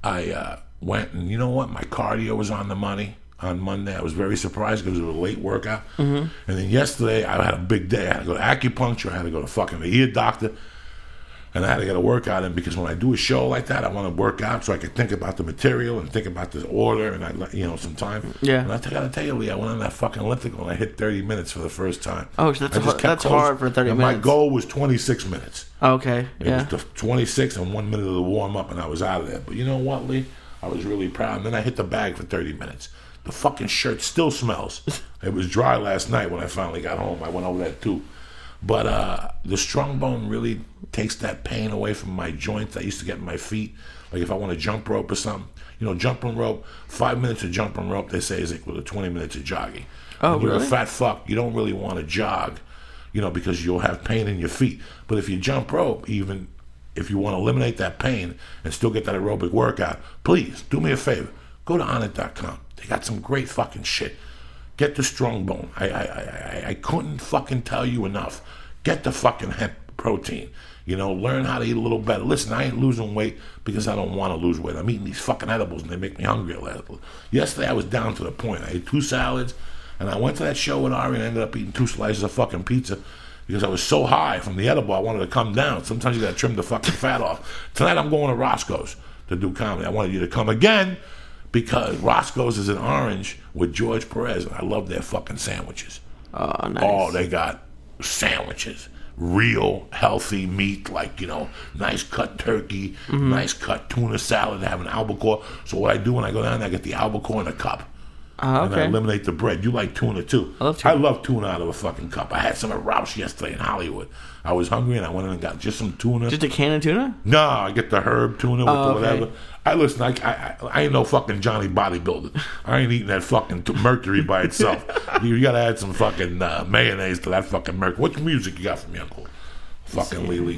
I uh, went and you know what? My cardio was on the money on Monday. I was very surprised because it was a late workout. Mm-hmm. And then yesterday, I had a big day. I had to go to acupuncture. I had to go to fucking the ear doctor. And I had to get a workout in because when I do a show like that, I want to work out so I can think about the material and think about the order and, I, you know, some time. Yeah. And I got to tell you, Lee, I went on that fucking elliptical and I hit thirty minutes for the first time. Oh, so that's, I just a, kept that's close, hard for thirty and minutes. My goal was twenty-six minutes. Okay, It yeah. was the twenty-six and one minute of the warm-up and I was out of there. But you know what, Lee? I was really proud. And then I hit the bag for thirty minutes. The fucking shirt still smells. It was dry last night when I finally got home. I went over that too. But uh, the strong bone really takes that pain away from my joints I used to get in my feet. Like if I want to jump rope or something. You know, jumping rope, five minutes of jumping rope, they say, is equal to twenty minutes of jogging. Oh, when you're really? a fat fuck, you don't really want to jog, you know, because you'll have pain in your feet. But if you jump rope, even if you want to eliminate that pain and still get that aerobic workout, please do me a favor. Go to Onnit dot com. They got some great fucking shit. Get the strong bone. I, I, I, I couldn't fucking tell you enough. Get the fucking hemp protein. You know, learn how to eat a little better. Listen, I ain't losing weight because I don't want to lose weight. I'm eating these fucking edibles and they make me hungry. Yesterday I was down to the point. I ate two salads and I went to that show with Ari and I ended up eating two slices of fucking pizza because I was so high from the edible I wanted to come down. Sometimes you got to trim the fucking fat off. Tonight I'm going to Roscoe's to do comedy. I wanted you to come again because Roscoe's is in Orange with George Perez and I love their fucking sandwiches. Oh, nice. Oh, they got sandwiches. Real healthy meat, like, you know, nice cut turkey, mm-hmm. nice cut tuna salad. They have an albacore. So what I do when I go down there, I get the albacore in a cup. Uh, okay. And I eliminate the bread. You like tuna too. I love tuna. I love tuna out of a fucking cup. I had some at Ralph's yesterday in Hollywood. I was hungry and I went in and got just some tuna. Just a can of tuna? No, I get the herb tuna with Oh, the whatever. okay. I listen. I, I I ain't no fucking Johnny bodybuilder. I ain't eating that fucking t- mercury by itself. you, you got to add some fucking uh, mayonnaise to that fucking mercury. What music you got for me, Uncle? Fucking Lily.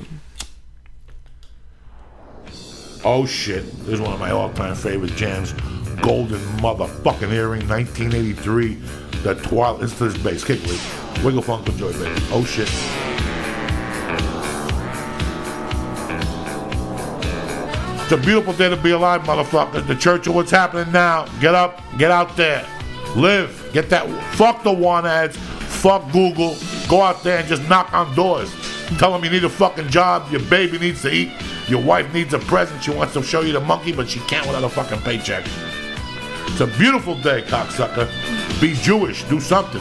Oh shit! This is one of my all-time favorite jams. Golden motherfucking earring, nineteen eighty-three. The Twilight. It's this bass. Kick Lee. Wiggle Funk Enjoy, baby. Oh shit. It's a beautiful day to be alive, motherfucker. The church of what's happening now. Get up, get out there, live. Get that. Fuck the want ads. Fuck Google. Go out there and just knock on doors. Tell them you need a fucking job. Your baby needs to eat. Your wife needs a present. She wants to show you the monkey, but she can't without a fucking paycheck. It's a beautiful day, cocksucker. Be Jewish. Do something.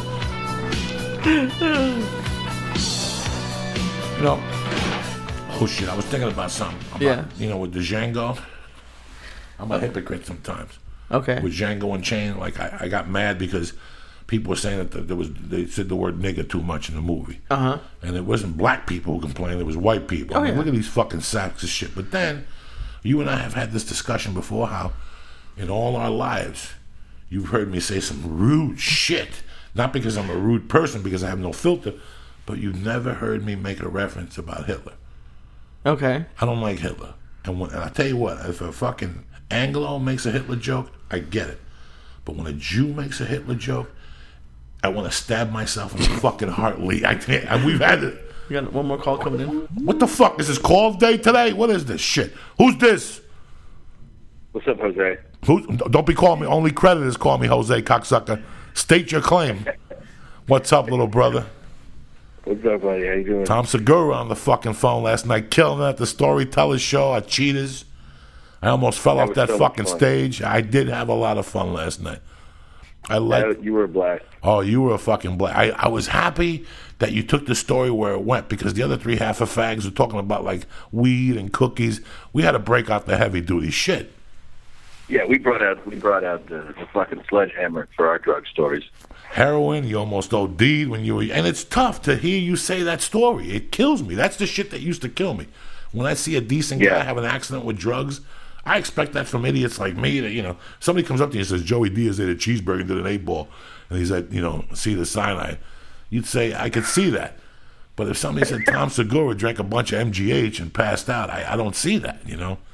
You know. Oh shit! I was thinking about something. About, Yeah. You know, with the Django. I'm a hypocrite sometimes. Okay. With Django Unchained, like I, I got mad because people were saying that the, there was they said the word nigger too much in the movie. Uh huh. And it wasn't black people who complained; it was white people. Oh, I mean, yeah. Look at these fucking sacks of shit. But then, you and I have had this discussion before. How, in all our lives, you've heard me say some rude shit. Not because I'm a rude person, because I have no filter, but you've never heard me make a reference about Hitler. Okay. I don't like Hitler. And, when, and I tell you what, if a fucking Anglo makes a Hitler joke, I get it. But when a Jew makes a Hitler joke, I want to stab myself in the fucking heart, Lee. I can't. And we've had it. We got one more call coming in. What the fuck? Is this call day today? What is this shit? Who's this? What's up, Jose? Who? Don't be calling me. Only creditors call me Jose, cocksucker. State your claim. What's up, little brother? What's up, buddy? How you doing? Tom Segura on the fucking phone last night, killing it at the Storytellers show at Cheetahs. I almost fell That off was that so fucking fun. stage. I did have a lot of fun last night. I like. Yeah, you were a blast. Oh, you were a fucking black. I, I was happy that you took the story where it went because the other three half of fags were talking about like weed and cookies. We had to break out the heavy duty shit. Yeah, we brought out we brought out the, the fucking sledgehammer for our drug stories. Heroin, you almost O D'd when you were, and it's tough to hear you say that story. It kills me. That's the shit that used to kill me. When I see a decent Yeah. guy have an accident with drugs, I expect that from idiots like me. That, you know, somebody comes up to you and says, Joey Diaz ate a cheeseburger and did an eight ball, and he's at, you know, see the cyanide. You'd say, I could see that. But if somebody said Tom Segura drank a bunch of M G H and passed out, I, I don't see that, you know?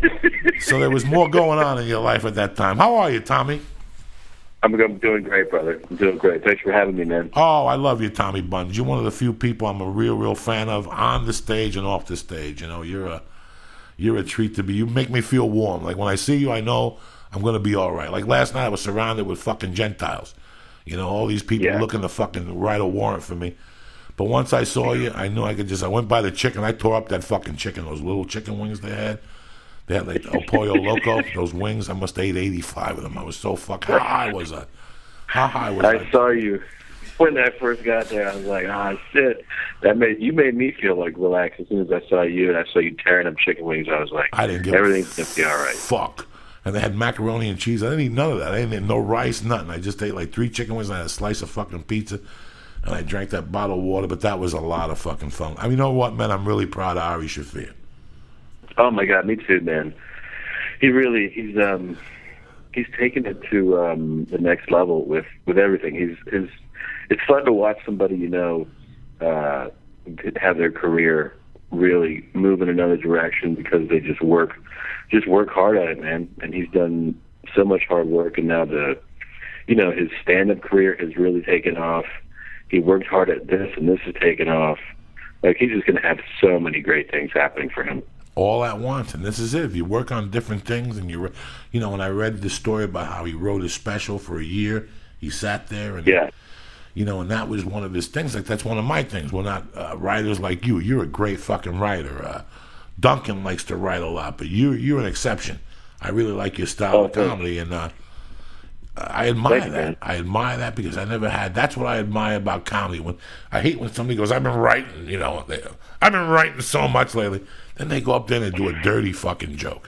So there was more going on in your life at that time. How are you, Tommy? I'm, I'm doing great, brother. I'm doing great. Thanks for having me, man. Oh, I love you, Tommy Buns. You're one of the few people I'm a real, real fan of on the stage and off the stage. You know, you're a You're a treat to be. You make me feel warm. Like when I see you, I know I'm going to be all right. Like last night, I was surrounded with fucking Gentiles. You know, all these people Yeah. looking to fucking write a warrant for me. But once I saw you, I knew I could just. I went by the chicken. I tore up that fucking chicken. Those little chicken wings they had. They had like El Pollo Loco. Those wings. I must have ate eighty-five of them. I was so fucking. How high was I? How high was I? I saw you when I first got there. I was like, ah, shit. That made you made me feel like relaxed as soon as I saw you and I saw you tearing up chicken wings. I was like, I didn't give everything's a gonna be all right. Fuck. And they had macaroni and cheese. I didn't eat none of that. I didn't eat no rice, nothing. I just ate like three chicken wings and I had a slice of fucking pizza. And I drank that bottle of water, but that was a lot of fucking fun. I mean, you know what, man? I'm really proud of Ari Shaffir. Oh my God, me too, man. He really he's um he's taken it to um the next level with, with everything. He's his it's fun to watch somebody you know uh have their career really move in another direction because they just work just work hard at it, man. And he's done so much hard work, and now the you know his stand-up career has really taken off. He worked hard at this, and this has taken off. Like, he's just going to have so many great things happening for him. All at once, and this is it. If you work on different things, and you, re- you know, when I read the story about how he wrote his special for a year, he sat there, and Yeah. you know, and that was one of his things. Like that's one of my things. We're not uh, writers like you. You're a great fucking writer. Uh, Duncan likes to write a lot, but you you're an exception. I really like your style Oh, of comedy, and uh, I admire Thank you, that. man. I admire that because I never had. That's what I admire about comedy. When I hate when somebody goes, "I've been writing," you know, they, I've been writing so much lately. Then they go up there and do a dirty fucking joke.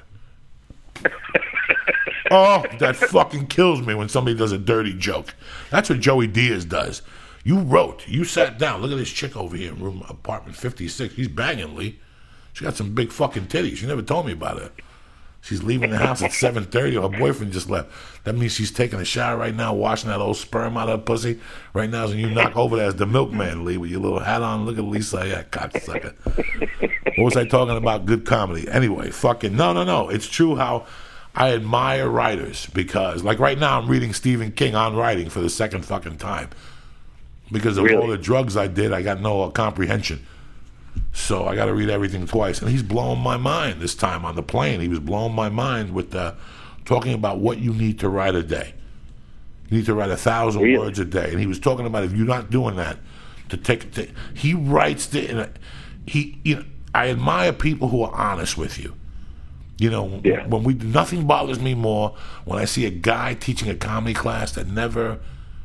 Oh, that fucking kills me when somebody does a dirty joke. That's what Joey Diaz does. You wrote. You sat down. Look at this chick over here in room apartment fifty-six. She's banging, Lee. She got some big fucking titties. You never told me about her. She's leaving the house at seven thirty. Her boyfriend just left. That means she's taking a shower right now, washing that old sperm out of her pussy. Right now, when you knock over there as the milkman, Lee, with your little hat on. Look at Lisa, yeah, cocksucker. What was I talking about? Good comedy. Anyway, fucking, no, no, no. It's true how I admire writers because, like right now, I'm reading Stephen King on writing for the second fucking time. Because of Really? all the drugs I did, I got no uh, comprehension. So I got to read everything twice. And he's blowing my mind this time on the plane. He was blowing my mind with uh, talking about what you need to write a day. You need to write a thousand Really? words a day. And he was talking about if you're not doing that, to take. To, he writes the. In a, he, you know, I admire people who are honest with you. You know, Yeah. when we nothing bothers me more when I see a guy teaching a comedy class that never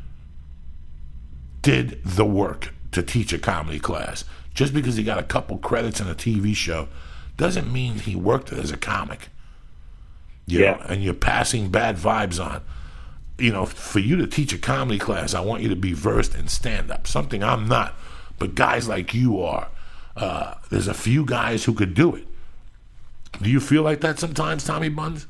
did the work to teach a comedy class. Just because he got a couple credits in a T V show doesn't mean he worked as a comic. You Yeah. know, and you're passing bad vibes on. You know, for you to teach a comedy class, I want you to be versed in stand-up, something I'm not. But guys like you are. Uh, there's a few guys who could do it. Do you feel like that sometimes, Tommy Buns?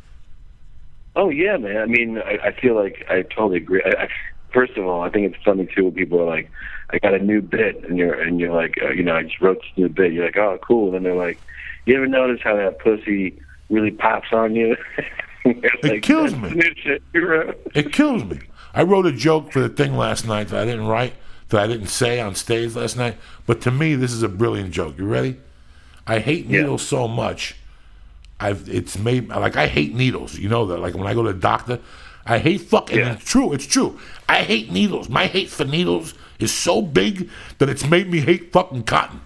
Oh yeah, man. I mean, I, I feel like I totally agree. I, I, first of all, I think it's funny too when people are like, "I got a new bit," and you're and you're like, uh, you know, I just wrote this new bit. You're like, "Oh, cool." And then they're like, "You ever notice how that pussy really pops on you?" It like, kills "That's me. new shit you wrote." It kills me. I wrote a joke for the thing last night that I didn't write, that I didn't say on stage last night. But to me, this is a brilliant joke. You ready? I hate Yeah. needles so much. I've it's made like I hate needles. You know that. Like when I go to the doctor, I hate fucking. Yeah. It's true. It's true. I hate needles. My hate for needles is so big that it's made me hate fucking cotton.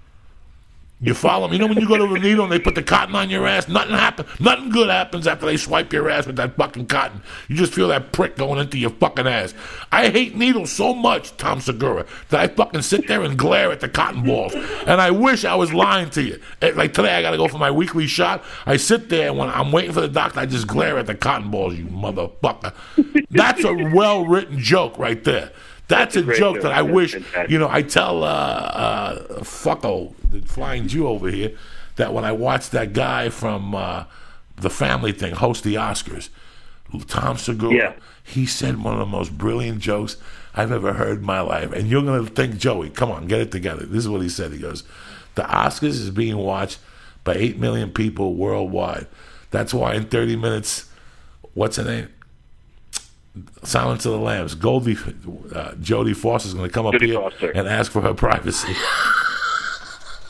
You follow me? You know when you go to the needle and they put the cotton on your ass, nothing happens. Nothing good happens after they swipe your ass with that fucking cotton. You just feel that prick going into your fucking ass. I hate needles so much, Tom Segura, that I fucking sit there and glare at the cotton balls. And I wish I was lying to you. Eh, Like today, I got to go for my weekly shot. I sit there and when I'm waiting for the doctor, I just glare at the cotton balls. You motherfucker. That's a well-written joke right there. That's, That's a a great joke joke. that I That's wish, fantastic. you know, I tell uh, uh, fucko, the flying Jew over here, that when I watched that guy from uh, the family thing host the Oscars, Tom Segura, Yeah. he said one of the most brilliant jokes I've ever heard in my life. And you're going to think, Joey, come on, get it together. This is what he said. He goes, the Oscars is being watched by eight million people worldwide. That's why in thirty minutes, what's her name? Silence of the Lambs. Goldie, uh, Jodie Foster's going to come up Jodie here Foster. and ask for her privacy.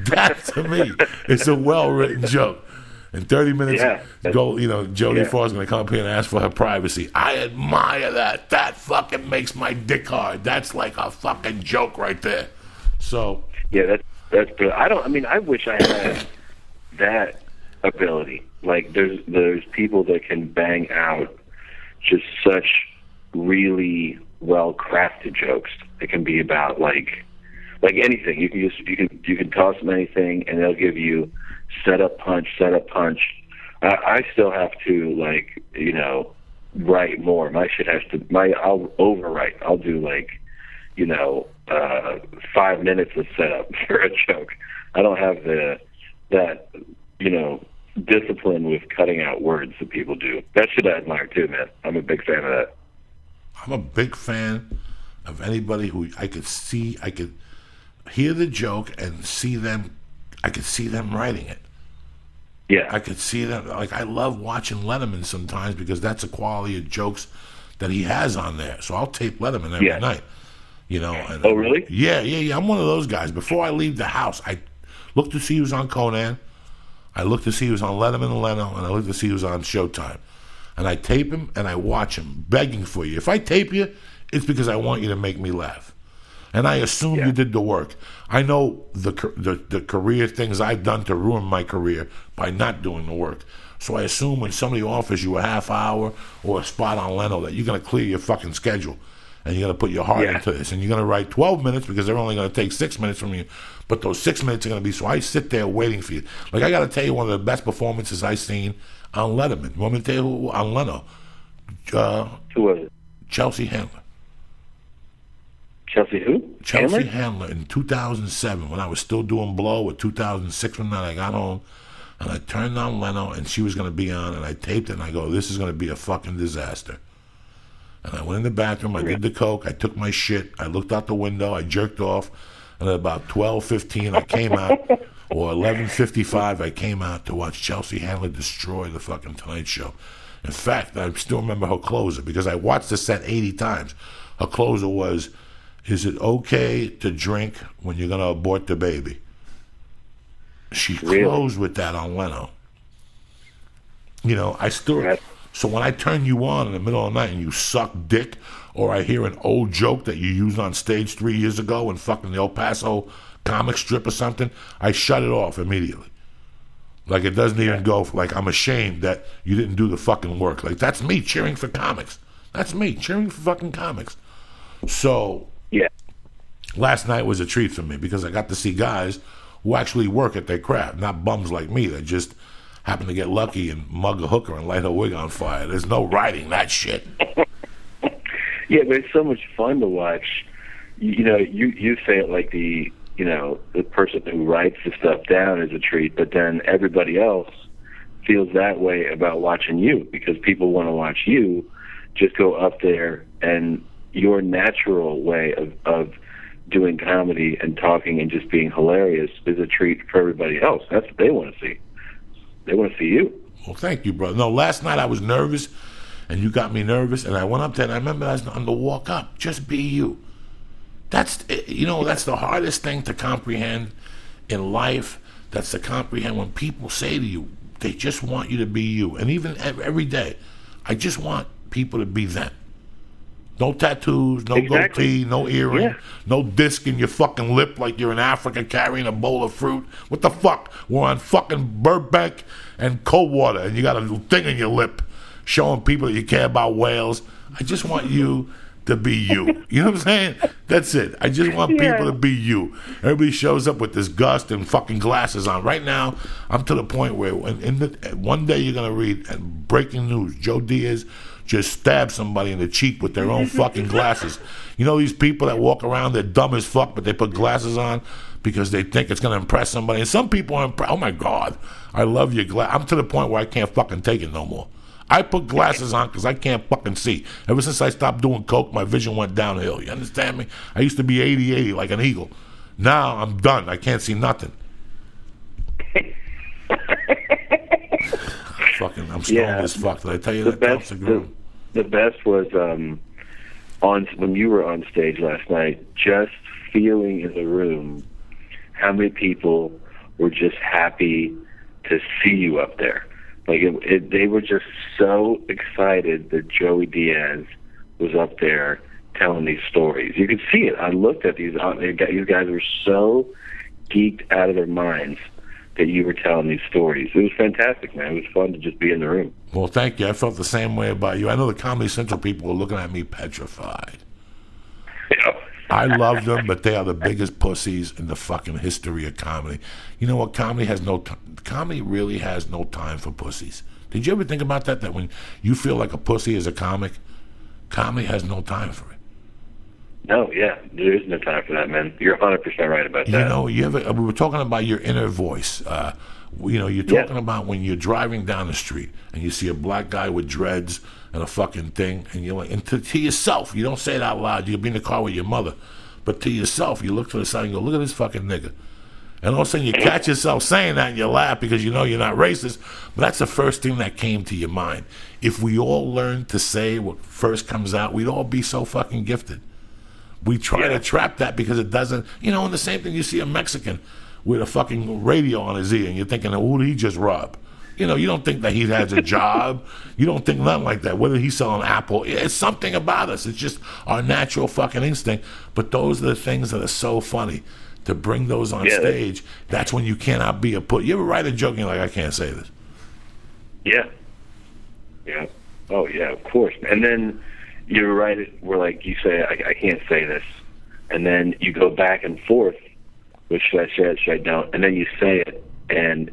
That to me is a well written joke. In thirty minutes, Yeah. go. You know, Jodie Yeah. Foster's going to come up here and ask for her privacy. I admire that. That fucking makes my dick hard. That's like a fucking joke right there. So Yeah, that's that's good. I don't. I mean, I wish I had that ability. Like, there's there's people that can bang out just such really well crafted jokes. It can be about like like anything. You can just you can you can toss them anything, and they'll give you set up punch, set up punch. I, I still have to like you know write more. My shit has to. My I'll overwrite. I'll do like you know uh, five minutes of setup for a joke. I don't have the that you know discipline with cutting out words that people do. That shit I admire too, man. I'm a big fan of that. I'm a big fan of anybody who I could see, I could hear the joke and see them, I could see them writing it. Yeah. I could see them, like, I love watching Letterman sometimes because that's the quality of jokes that he has on there. So I'll tape Letterman every Yeah. night, you know. And, Oh, really? Yeah, yeah, yeah. I'm one of those guys. Before I leave the house, I look to see who's on Conan, I look to see who's on Letterman and Leno, and I look to see who's on Showtime. And I tape him and I watch him, begging for you. If I tape you, it's because I want you to make me laugh. And I assume Yeah. you did the work. I know the, the the career things I've done to ruin my career by not doing the work. So I assume when somebody offers you a half hour or a spot on Leno that you're going to clear your fucking schedule and you're going to put your heart Yeah. into this. And you're going to write twelve minutes because they're only going to take six minutes from you. But those six minutes are going to be, so I sit there waiting for you. Like, I got to tell you one of the best performances I've seen on Letterman. You want me to tell you who, on Leno? Uh, Who was it? Chelsea Handler. Chelsea who? Chelsea Handler? Handler in two thousand seven when I was still doing Blow, or two thousand six when I got home, and I turned on Leno and she was going to be on, and I taped it and I go, this is going to be a fucking disaster. And I went in the bathroom, I did the coke, I took my shit, I looked out the window, I jerked off, and at about twelve fifteen I came out, or eleven fifty-five I came out to watch Chelsea Handler destroy the fucking Tonight Show. In fact, I still remember her closer because I watched the set eighty times. Her closer was, is it okay to drink when you're going to abort the baby? She Really? closed with that on Leno. You know, I still... Right. So when I turn you on in the middle of the night and you suck dick, or I hear an old joke that you used on stage three years ago in fucking the El Paso comic strip or something, I shut it off immediately. Like, it doesn't even go, for, like, I'm ashamed that you didn't do the fucking work. Like, that's me cheering for comics. That's me cheering for fucking comics. So... Yeah. Last night was a treat for me because I got to see guys who actually work at their craft, not bums like me that just happen to get lucky and mug a hooker and light her wig on fire. There's no writing that shit. Yeah, but it's so much fun to watch. You, you know, you you say it like the you know the person who writes the stuff down is a treat, but then everybody else feels that way about watching you because people want to watch you. Just go up there and your natural way of, of doing comedy and talking and just being hilarious is a treat for everybody else. That's what they want to see. They want to see you. Well, thank you, brother. No, last night I was nervous, and you got me nervous, and I went up there, and I remember I was on the walk up. Just be you. That's, you know, that's the hardest thing to comprehend in life. That's to comprehend when people say to you, they just want you to be you. And even every day, I just want people to be them. No tattoos, no Exactly. goatee, no earring, Yeah. no disc in your fucking lip like you're in Africa carrying a bowl of fruit. What the fuck? We're on fucking Burbank and Coldwater, and you got a thing in your lip showing people that you care about whales. I just want you to be you. You know what I'm saying? That's it. I just want Yeah. people to be you. Everybody shows up with this gust and fucking glasses on. Right now, I'm to the point where in, in the, one day you're going to read and breaking news, Joe Diaz just stabbed somebody in the cheek with their own fucking glasses. You know these people that walk around, they're dumb as fuck, but they put glasses on because they think it's going to impress somebody. And some people are impressed. Oh, my God. I love your glass. I'm to the point where I can't fucking take it no more. I put glasses on because I can't fucking see. Ever since I stopped doing coke, my vision went downhill. You understand me? I used to be eighty eighty like an eagle. Now I'm done. I can't see nothing. Fucking, I'm stoned Yeah. as fuck. Did I tell you The that? best, Thompson the, Grove? the best was um, on when you were on stage last night. Just feeling in the room how many people were just happy to see you up there. Like it, it, they were just so excited that Joey Diaz was up there telling these stories. You could see it. I looked at these. Uh, these guys were so geeked out of their minds that you were telling these stories. It was fantastic, man. It was fun to just be in the room. Well, thank you. I felt the same way about you. I know the Comedy Central people were looking at me petrified. Yeah. I love them, but they are the biggest pussies in the fucking history of comedy. You know what? Comedy has no t- comedy really has no time for pussies. Did you ever think about that? That when you feel like a pussy as a comic, comedy has no time for it. No, yeah, there is no time for that, man. You're one hundred percent right about that. You know, you ever? We were talking about your inner voice. Uh, you know, you're talking yeah. about when you're driving down the street and you see a black guy with dreads and a fucking thing, and you're like, and to, to yourself, you don't say it out loud. You'll be in the car with your mother, but to yourself, you look to the side and go, "Look at this fucking nigga." And all of a sudden, you catch yourself saying that and you laugh because you know you're not racist. But that's the first thing that came to your mind. If we all learned to say what first comes out, we'd all be so fucking gifted. We try yeah. to trap that because it doesn't, you know, and the same thing you see a Mexican with a fucking radio on his ear and you're thinking, who did he just rob? You know, you don't think that he has a job. You don't think nothing like that. Whether he's selling Apple, it's something about us. It's just our natural fucking instinct. But those are the things that are so funny. To bring those on yeah, stage, that's when you cannot be a put. You ever write a joke and you're like, I can't say this? Yeah. Yeah. Oh, yeah, of course. And then you're right, where like you say, I, I can't say this. And then you go back and forth, which should I say it, should I don't? And then you say it, and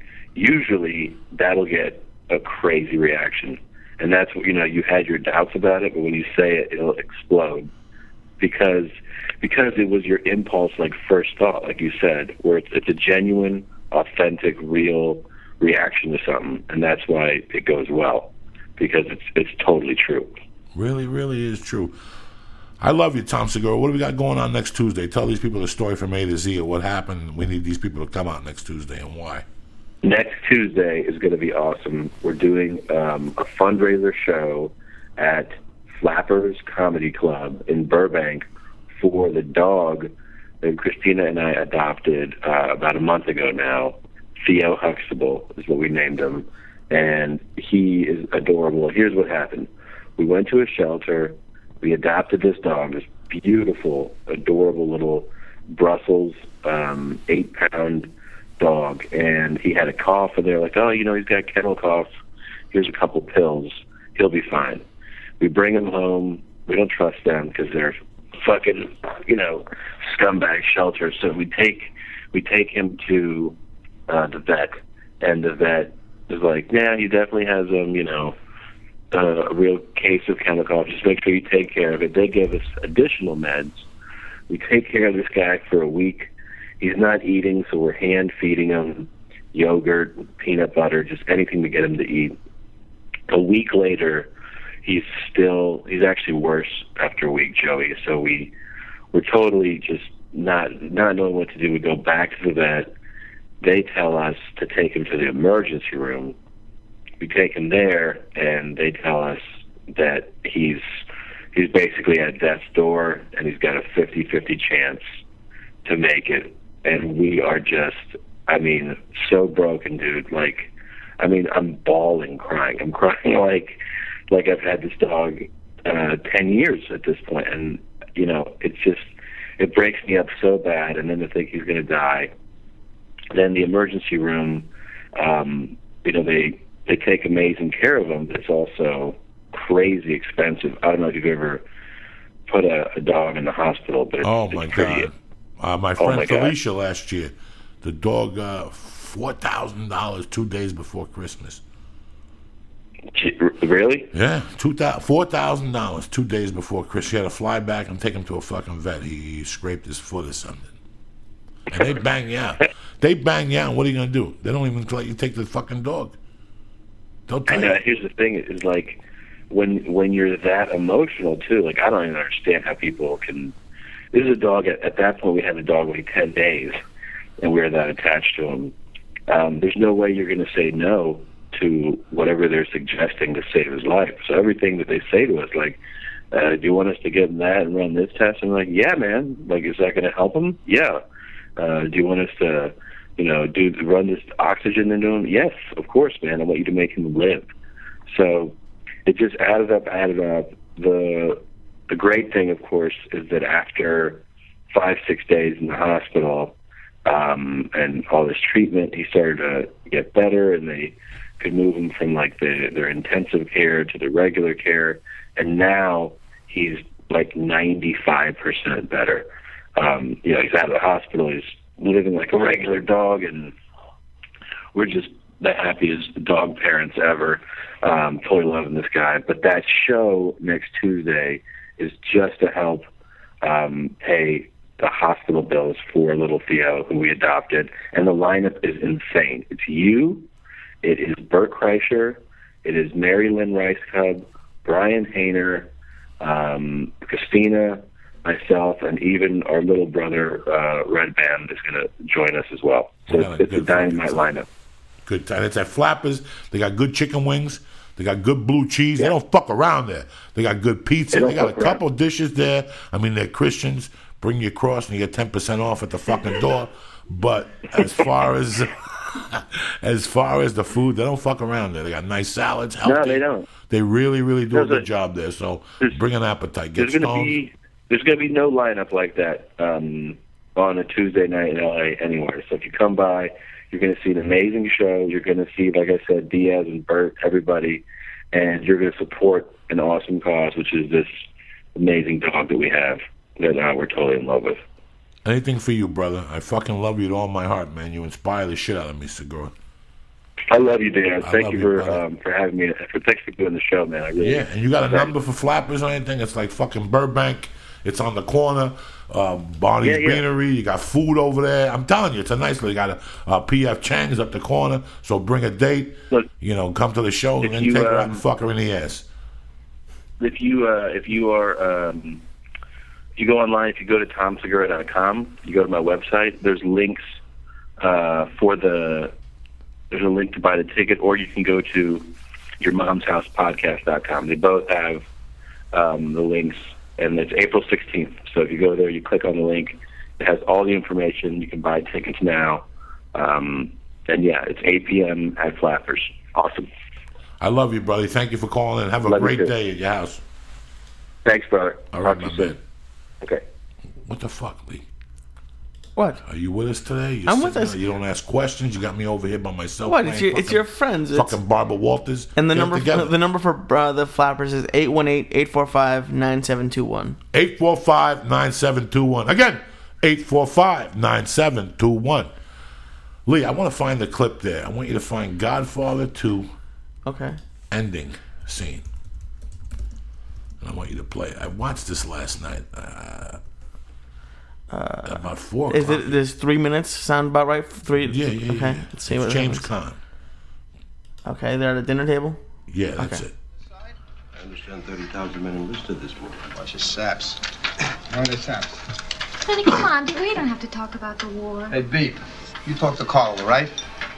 usually that'll get a crazy reaction. And that's what, you know, you had your doubts about it, but when you say it, it'll explode. Because because it was your impulse, like first thought, like you said, where it's, it's a genuine, authentic, real reaction to something, and that's why it goes well, because it's it's totally true. Really, really is true. I love you, Tom Segura. What do we got going on next Tuesday? Tell these people the story from A to Z of what happened. We need these people to come out next Tuesday and why. Next Tuesday is going to be awesome. We're doing um, a fundraiser show at Flappers Comedy Club in Burbank for the dog that Christina and I adopted uh, about a month ago now. Theo Huxtable is what we named him, and he is adorable. Here's what happened. We went to a shelter. We adopted this dog, this beautiful, adorable little Brussels um, eight-pound dog, and he had a cough, and they're like, oh, you know, he's got kennel cough. Here's a couple pills. He'll be fine. We bring him home. We don't trust them because they're fucking, you know, scumbag shelters. So we take we take him to uh, the vet, and the vet is like, yeah, he definitely has um, you know, uh, a real case of kennel cough. Just make sure you take care of it. They give us additional meds. We take care of this guy for a week. He's not eating, so we're hand feeding him yogurt, peanut butter, just anything to get him to eat. A week later, he's still, he's actually worse after a week, Joey. So we, we're totally just not, not knowing what to do. We go back to the vet. They tell us to take him to the emergency room. We take him there, and they tell us that he's, he's basically at death's door, and he's got a fifty-fifty chance to make it. And we are just, I mean, so broken, dude. Like, I mean, I'm bawling, crying. I'm crying like, like I've had this dog uh, ten years at this point, and you know, it's just, it breaks me up so bad. And then to think he's going to die. Then the emergency room, um, you know, they they take amazing care of him, but it's also crazy expensive. I don't know if you've ever put a, a dog in the hospital, but it's, oh my it's pretty, god, uh, my friend oh my Felicia god. last year, the dog, uh, four thousand dollars two days before Christmas. Really? Yeah, two thousand, four thousand dollars two days before Christmas. She had to fly back and take him to a fucking vet. He, he scraped his foot or something, and they bang you out. They bang you out. What are you gonna do? They don't even let you take the fucking dog. Don't I know. Here's the thing: is like when when you're that emotional too. Like I don't even understand how people can. This is a dog. At, at that point, we had a dog like ten days, and we were that attached to him. Um, there's no way you're going to say no to whatever they're suggesting to save his life. So everything that they say to us, like, uh, do you want us to give him that and run this test? And I'm like, yeah, man. Like, is that going to help him? Yeah. Uh, do you want us to you know, do run this oxygen into him? Yes, of course, man. I want you to make him live. So it just added up, added up. The the great thing, of course, is that after five, six days in the hospital um, and all this treatment, he started to get better, and they could move him from like the their intensive care to the regular care, and now he's like ninety-five percent better. Um, you know, he's out of the hospital. He's living like a regular dog, and we're just the happiest dog parents ever. Um, totally loving this guy. But that show next Tuesday is just to help um, pay the hospital bills for little Theo, who we adopted. And the lineup is insane. It's you, it is Bert Kreischer, it is Mary Lynn Rice Cub, Brian Hayner, um, Christina, myself, and even our little brother, uh, Red Band, is going to join us as well. So Yeah, it's, it's a dynamite lineup. Good time. It's at Flappers. They got good chicken wings. They got good blue cheese. Yeah. They don't fuck around there. They got good pizza. They don't They, got a fuck around. couple dishes there. I mean, they're Christians. Bring your cross and you get ten percent off at the fucking door. But as far as as far as the food, they don't fuck around there. They got nice salads. Healthy. No, they don't. They really, really do There's a good a- job there. So there's- bring an appetite. Get There's going to stoned. be there's going to be no lineup like that um, on a Tuesday night in L A anywhere. So if you come by, you're going to see an amazing show. You're going to see, like I said, Diaz and Bert, everybody, and you're going to support an awesome cause, which is this amazing dog that we have that uh, we're totally in love with. Anything for you, brother. I fucking love you with all my heart, man. You inspire the shit out of me, Segura. I love you, Diaz. I Thank love you you, for brother. um, for having me. For thanks for doing the show, man. I really Yeah, and you got a Okay. number for Flappers or anything? It's like fucking Burbank. It's on the corner. Uh, Barney's Yeah, yeah. Beanery. You got food over there. I'm telling you, it's a nice place. You got a uh, P F Chang's up the corner. So bring a date. Look, You know, come to the show if and then you, take her out um, and fuck her in the ass. if you uh, if you are um, if you go online, if you go to tom segura dot com, you go to my website. There's links uh, for the there's a link to buy the ticket, or you can go to your mom's house podcast dot com. They both have um, the links, and it's April sixteenth. So if you go there, you click on the link. It has all the information. You can buy tickets now. Um, and yeah, it's eight p.m. at Flappers. Awesome. I love you, brother. Thank you for calling in. Have a Love you great too. day at your house. Thanks, brother. All right, Talk my to you soon. man. Okay. What the fuck, Lee? What? Are you with us today? You're I'm with sitting us. there, You don't ask questions. You got me over here by myself. What? It's playing your it's fucking- your friends. It's, Fucking Barbara Walters. and the Get it number together. the number for uh, the Flappers is eight one eight, eight four five, nine seven two one. eight four five, nine seven two one. Again, eight four five, nine seven two one. Lee, I want to find the clip there. I want you to find Godfather two Okay. ending scene. And I want you to play it. I watched this last night. Uh, about four Is o'clock. it there's three minutes? Sound about right? Three. Yeah, yeah, Okay. yeah. Let's see It's what James happens. Caan. Okay, they're at a dinner table. Yeah, that's Okay. it. I understand thirty thousand men enlisted this morning. Bunch of saps. What are they saps? Honey, come on. We don't have to talk about the war. Hey, Beep, you talk to Carl, all right?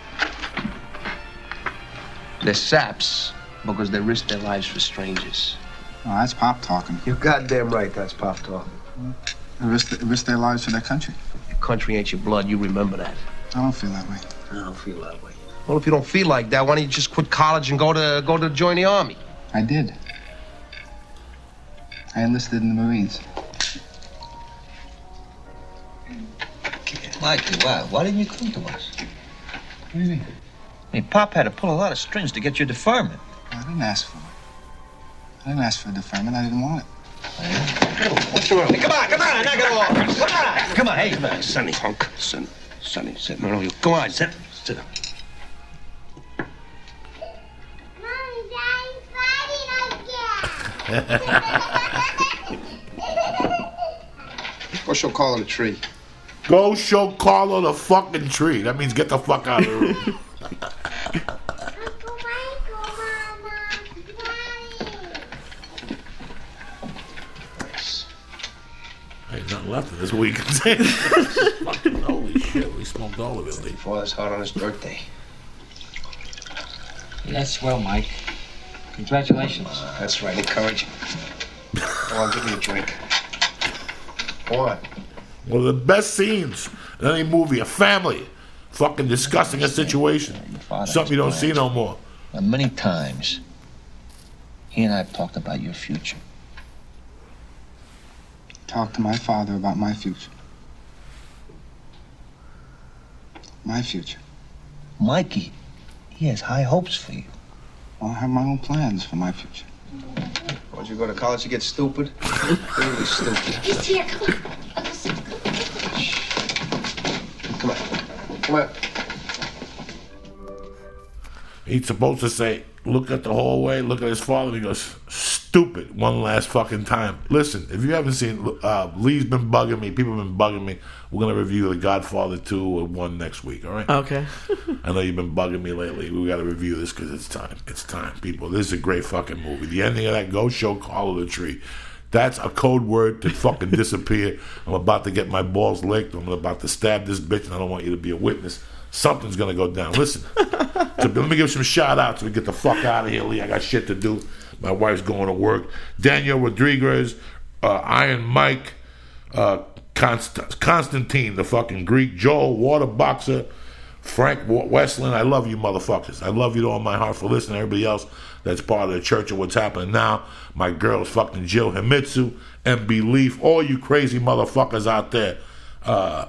They're saps because they risk their lives for strangers. Oh, that's Pop talking. You're goddamn right, that's pop talk. They risk, they risk their lives for their country. Your country ain't your blood, you remember that. I don't feel that way. I don't feel that way. Well, if you don't feel like that, why don't you just quit college and go to go to join the army? I did. I enlisted in the Marines. Mikey, why? Why didn't you come to us? What do you mean? I mean, Pop had to pull a lot of strings to get your deferment. I didn't ask for it. I didn't ask for deferment. I didn't want it. What's wrong? Come on, come on, knock it off. Come on, come on, hey, come on. Sonny, punk. Sonny, Sonny, sit. No, no, you go on, sit. Sit down. Go show Carl a tree. Go show Carlo the fucking tree. That means get the fuck out of the room. Ain't nothing left of this week. Fucking holy shit, we smoked all of it, Lee. Father's heart on his birthday. That's swell, Mike. Congratulations. That's right, encouraging. Go on, give me a drink. Go on. One of the best scenes in any movie, a family fucking disgusting a situation. Something you don't see no more. Now, many times, he and I have talked about your future. Talk to my father about my future. My future. Mikey, he has high hopes for you. Well, I have my own plans for my future. Once you go to college, you get stupid. Really stupid. He's here. Come on. Come on. Come on. He's supposed to say, look at the hallway, look at his father. He goes, stupid, one last fucking time. Listen, if you haven't seen, uh, Lee's been bugging me. People have been bugging me. We're going to review The Godfather two and one next week, all right? Okay. I know you've been bugging me lately. We got to review this because it's time. It's time, people. This is a great fucking movie. The ending of that Ghost Show Call of the Tree. That's a code word to fucking disappear. I'm about to get my balls licked. I'm about to stab this bitch, and I don't want you to be a witness. Something's going to go down. Listen, so let me give some shout-outs so we get the fuck out of here, Lee. I got shit to do. My wife's going to work. Daniel Rodriguez, uh, Iron Mike, uh, Const- Constantine, the fucking Greek, Joel, Water Boxer, Frank Westland. I love you motherfuckers. I love you to all my heart for listening. Everybody else that's part of the church of what's happening now. My girls, fucking Jill Himitsu, M B Leaf, all you crazy motherfuckers out there. Uh,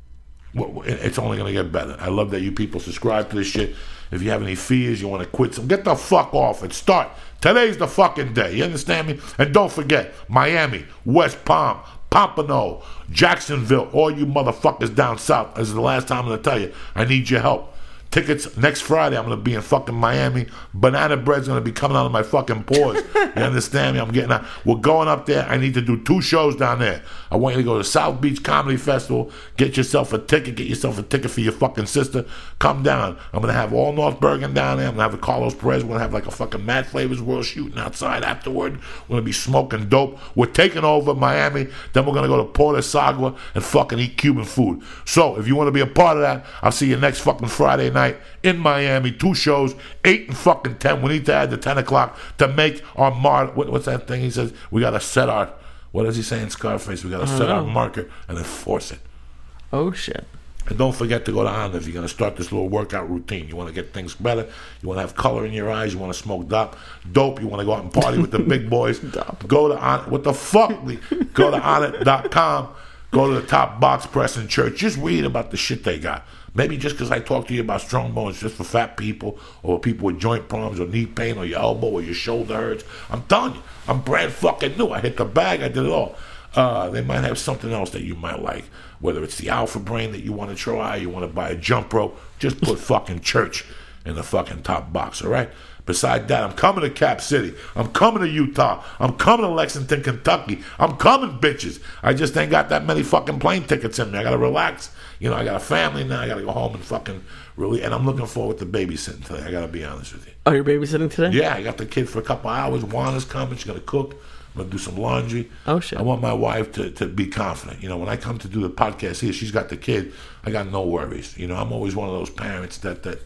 it's only going to get better. I love that you people subscribe to this shit. If you have any fears, you want to quit some, get the fuck off and start. Today's the fucking day. You understand me? And don't forget, Miami, West Palm, Pompano, Jacksonville, all you motherfuckers down south. This is the last time I'm going to tell you, I need your help. Tickets next Friday. I'm going to be in fucking Miami. Banana bread's going to be coming out of my fucking pores. You understand me? I'm getting out. We're going up there. I need to do two shows down there. I want you to go to South Beach Comedy Festival. Get yourself a ticket. Get yourself a ticket for your fucking sister. Come down. I'm going to have all North Bergen down there. I'm going to have a Carlos Perez. We're going to have like a fucking Mad Flavors World shooting outside afterward. We're going to be smoking dope. We're taking over Miami. Then we're going to go to Port Sagua and fucking eat Cuban food. So if you want to be a part of that, I'll see you next fucking Friday night in Miami. Two shows, eight and fucking ten. We need to add the ten o'clock to make our mark. What, what's that thing he says? We got to set our, what does he say in Scarface? We got to set know. our marker and enforce it. Oh, shit. And don't forget to go to Honda if you're going to start this little workout routine. You want to get things better. You want to have color in your eyes. You want to smoke dope. Dope. You want to go out and party with the big boys. Go to Honda. What the fuck? Go to Honda dot com. Go to the Top Box Press in Church. Just read about the shit they got. Maybe just because I talk to you about strong bones just for fat people or people with joint problems or knee pain or your elbow or your shoulder hurts. I'm telling you, I'm brand fucking new. I hit the bag. I did it all. Uh, they might have something else that you might like. Whether it's the Alpha Brain that you want to try, you want to buy a jump rope, just put fucking Church in the fucking top box, all right? Besides that, I'm coming to Cap City. I'm coming to Utah. I'm coming to Lexington, Kentucky. I'm coming, bitches. I just ain't got that many fucking plane tickets in me. I got to relax. You know, I got a family now. I got to go home and fucking really. And I'm looking forward to babysitting today. I got to be honest with you. Oh, you're babysitting today? Yeah, I got the kid for a couple hours. Juana's coming. She's going to cook. I'm going to do some laundry. Oh, shit. I want my wife to, to be confident. You know, when I come to do the podcast here, she's got the kid. I got no worries. You know, I'm always one of those parents that, that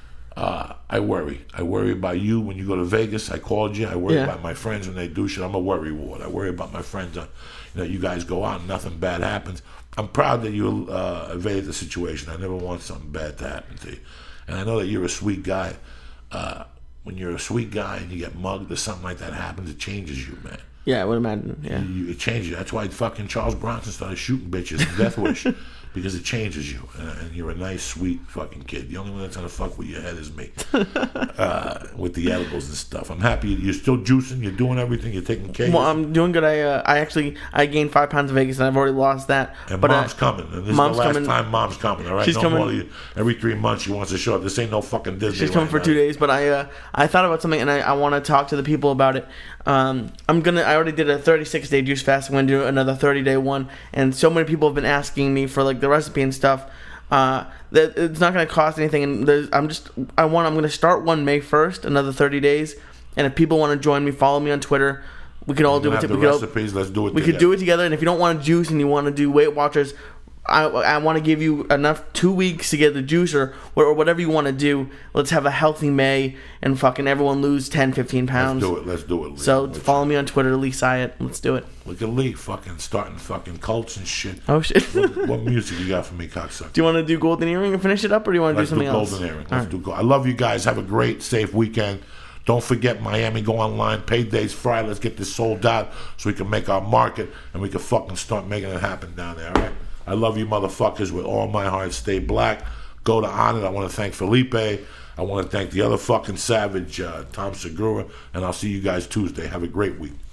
uh, I worry. I worry about you when you go to Vegas. I called you. I worry Yeah. about my friends when they do shit. I'm a worry ward. I worry about my friends. On, you know, you guys go out and nothing bad happens. I'm proud that you uh, evaded the situation. I never want something bad to happen to you. And I know that you're a sweet guy. Uh, when you're a sweet guy and you get mugged or something like that happens, it changes you, man. Yeah, I would imagine. Yeah, you, it changes you. That's why fucking Charles Bronson started shooting bitches in Death Wish because it changes you. And, and you're a nice, sweet fucking kid. The only one that's gonna fuck with your head is me, uh, with the edibles and stuff. I'm happy you're still juicing. You're doing everything. You're taking care. Well, of I'm doing good. I uh, I actually I gained five pounds in Vegas and I've already lost that. And but mom's uh, coming. And this mom's is the last coming. time mom's coming. All right, She's no coming. more. You, every three months she wants to show up. This ain't no fucking Disney. She's coming for two days, but I uh, I thought about something and I, I want to talk to the people about it. Um, I'm gonna. I already did a thirty-six day juice fast. I'm gonna do another thirty day one, and so many people have been asking me for like the recipe and stuff. Uh, that it's not gonna cost anything, and there's, I'm just. I want. I'm gonna start one May first, another thirty days, and if people want to join me, follow me on Twitter. We could all do it. Have We the could all, recipes. Let's do it. we together. could do it together, and if you don't want to juice and you want to do Weight Watchers, I, I want to give you enough two weeks to get the juice or, or whatever you want to do. Let's have a healthy May and fucking everyone lose ten, fifteen pounds. Let's do it. Let's do it. Lee. So Let's follow me on Twitter, Lee Syatt. Let's do it. Look at Lee fucking starting fucking cults and shit. Oh, shit. what, what music you got for me, cocksucker? Do you want to do Golden Earring and finish it up, or do you want to do Let's something do else? Golden Earring. Let's All right. do gold. I love you guys. Have a great, safe weekend. Don't forget Miami. Go online. Payday's Friday. Let's get this sold out so we can make our market and we can fucking start making it happen down there. All right. I love you motherfuckers with all my heart. Stay black. Go to On It. I want to thank Felipe. I want to thank the other fucking savage, uh, Tom Segura. And I'll see you guys Tuesday. Have a great week.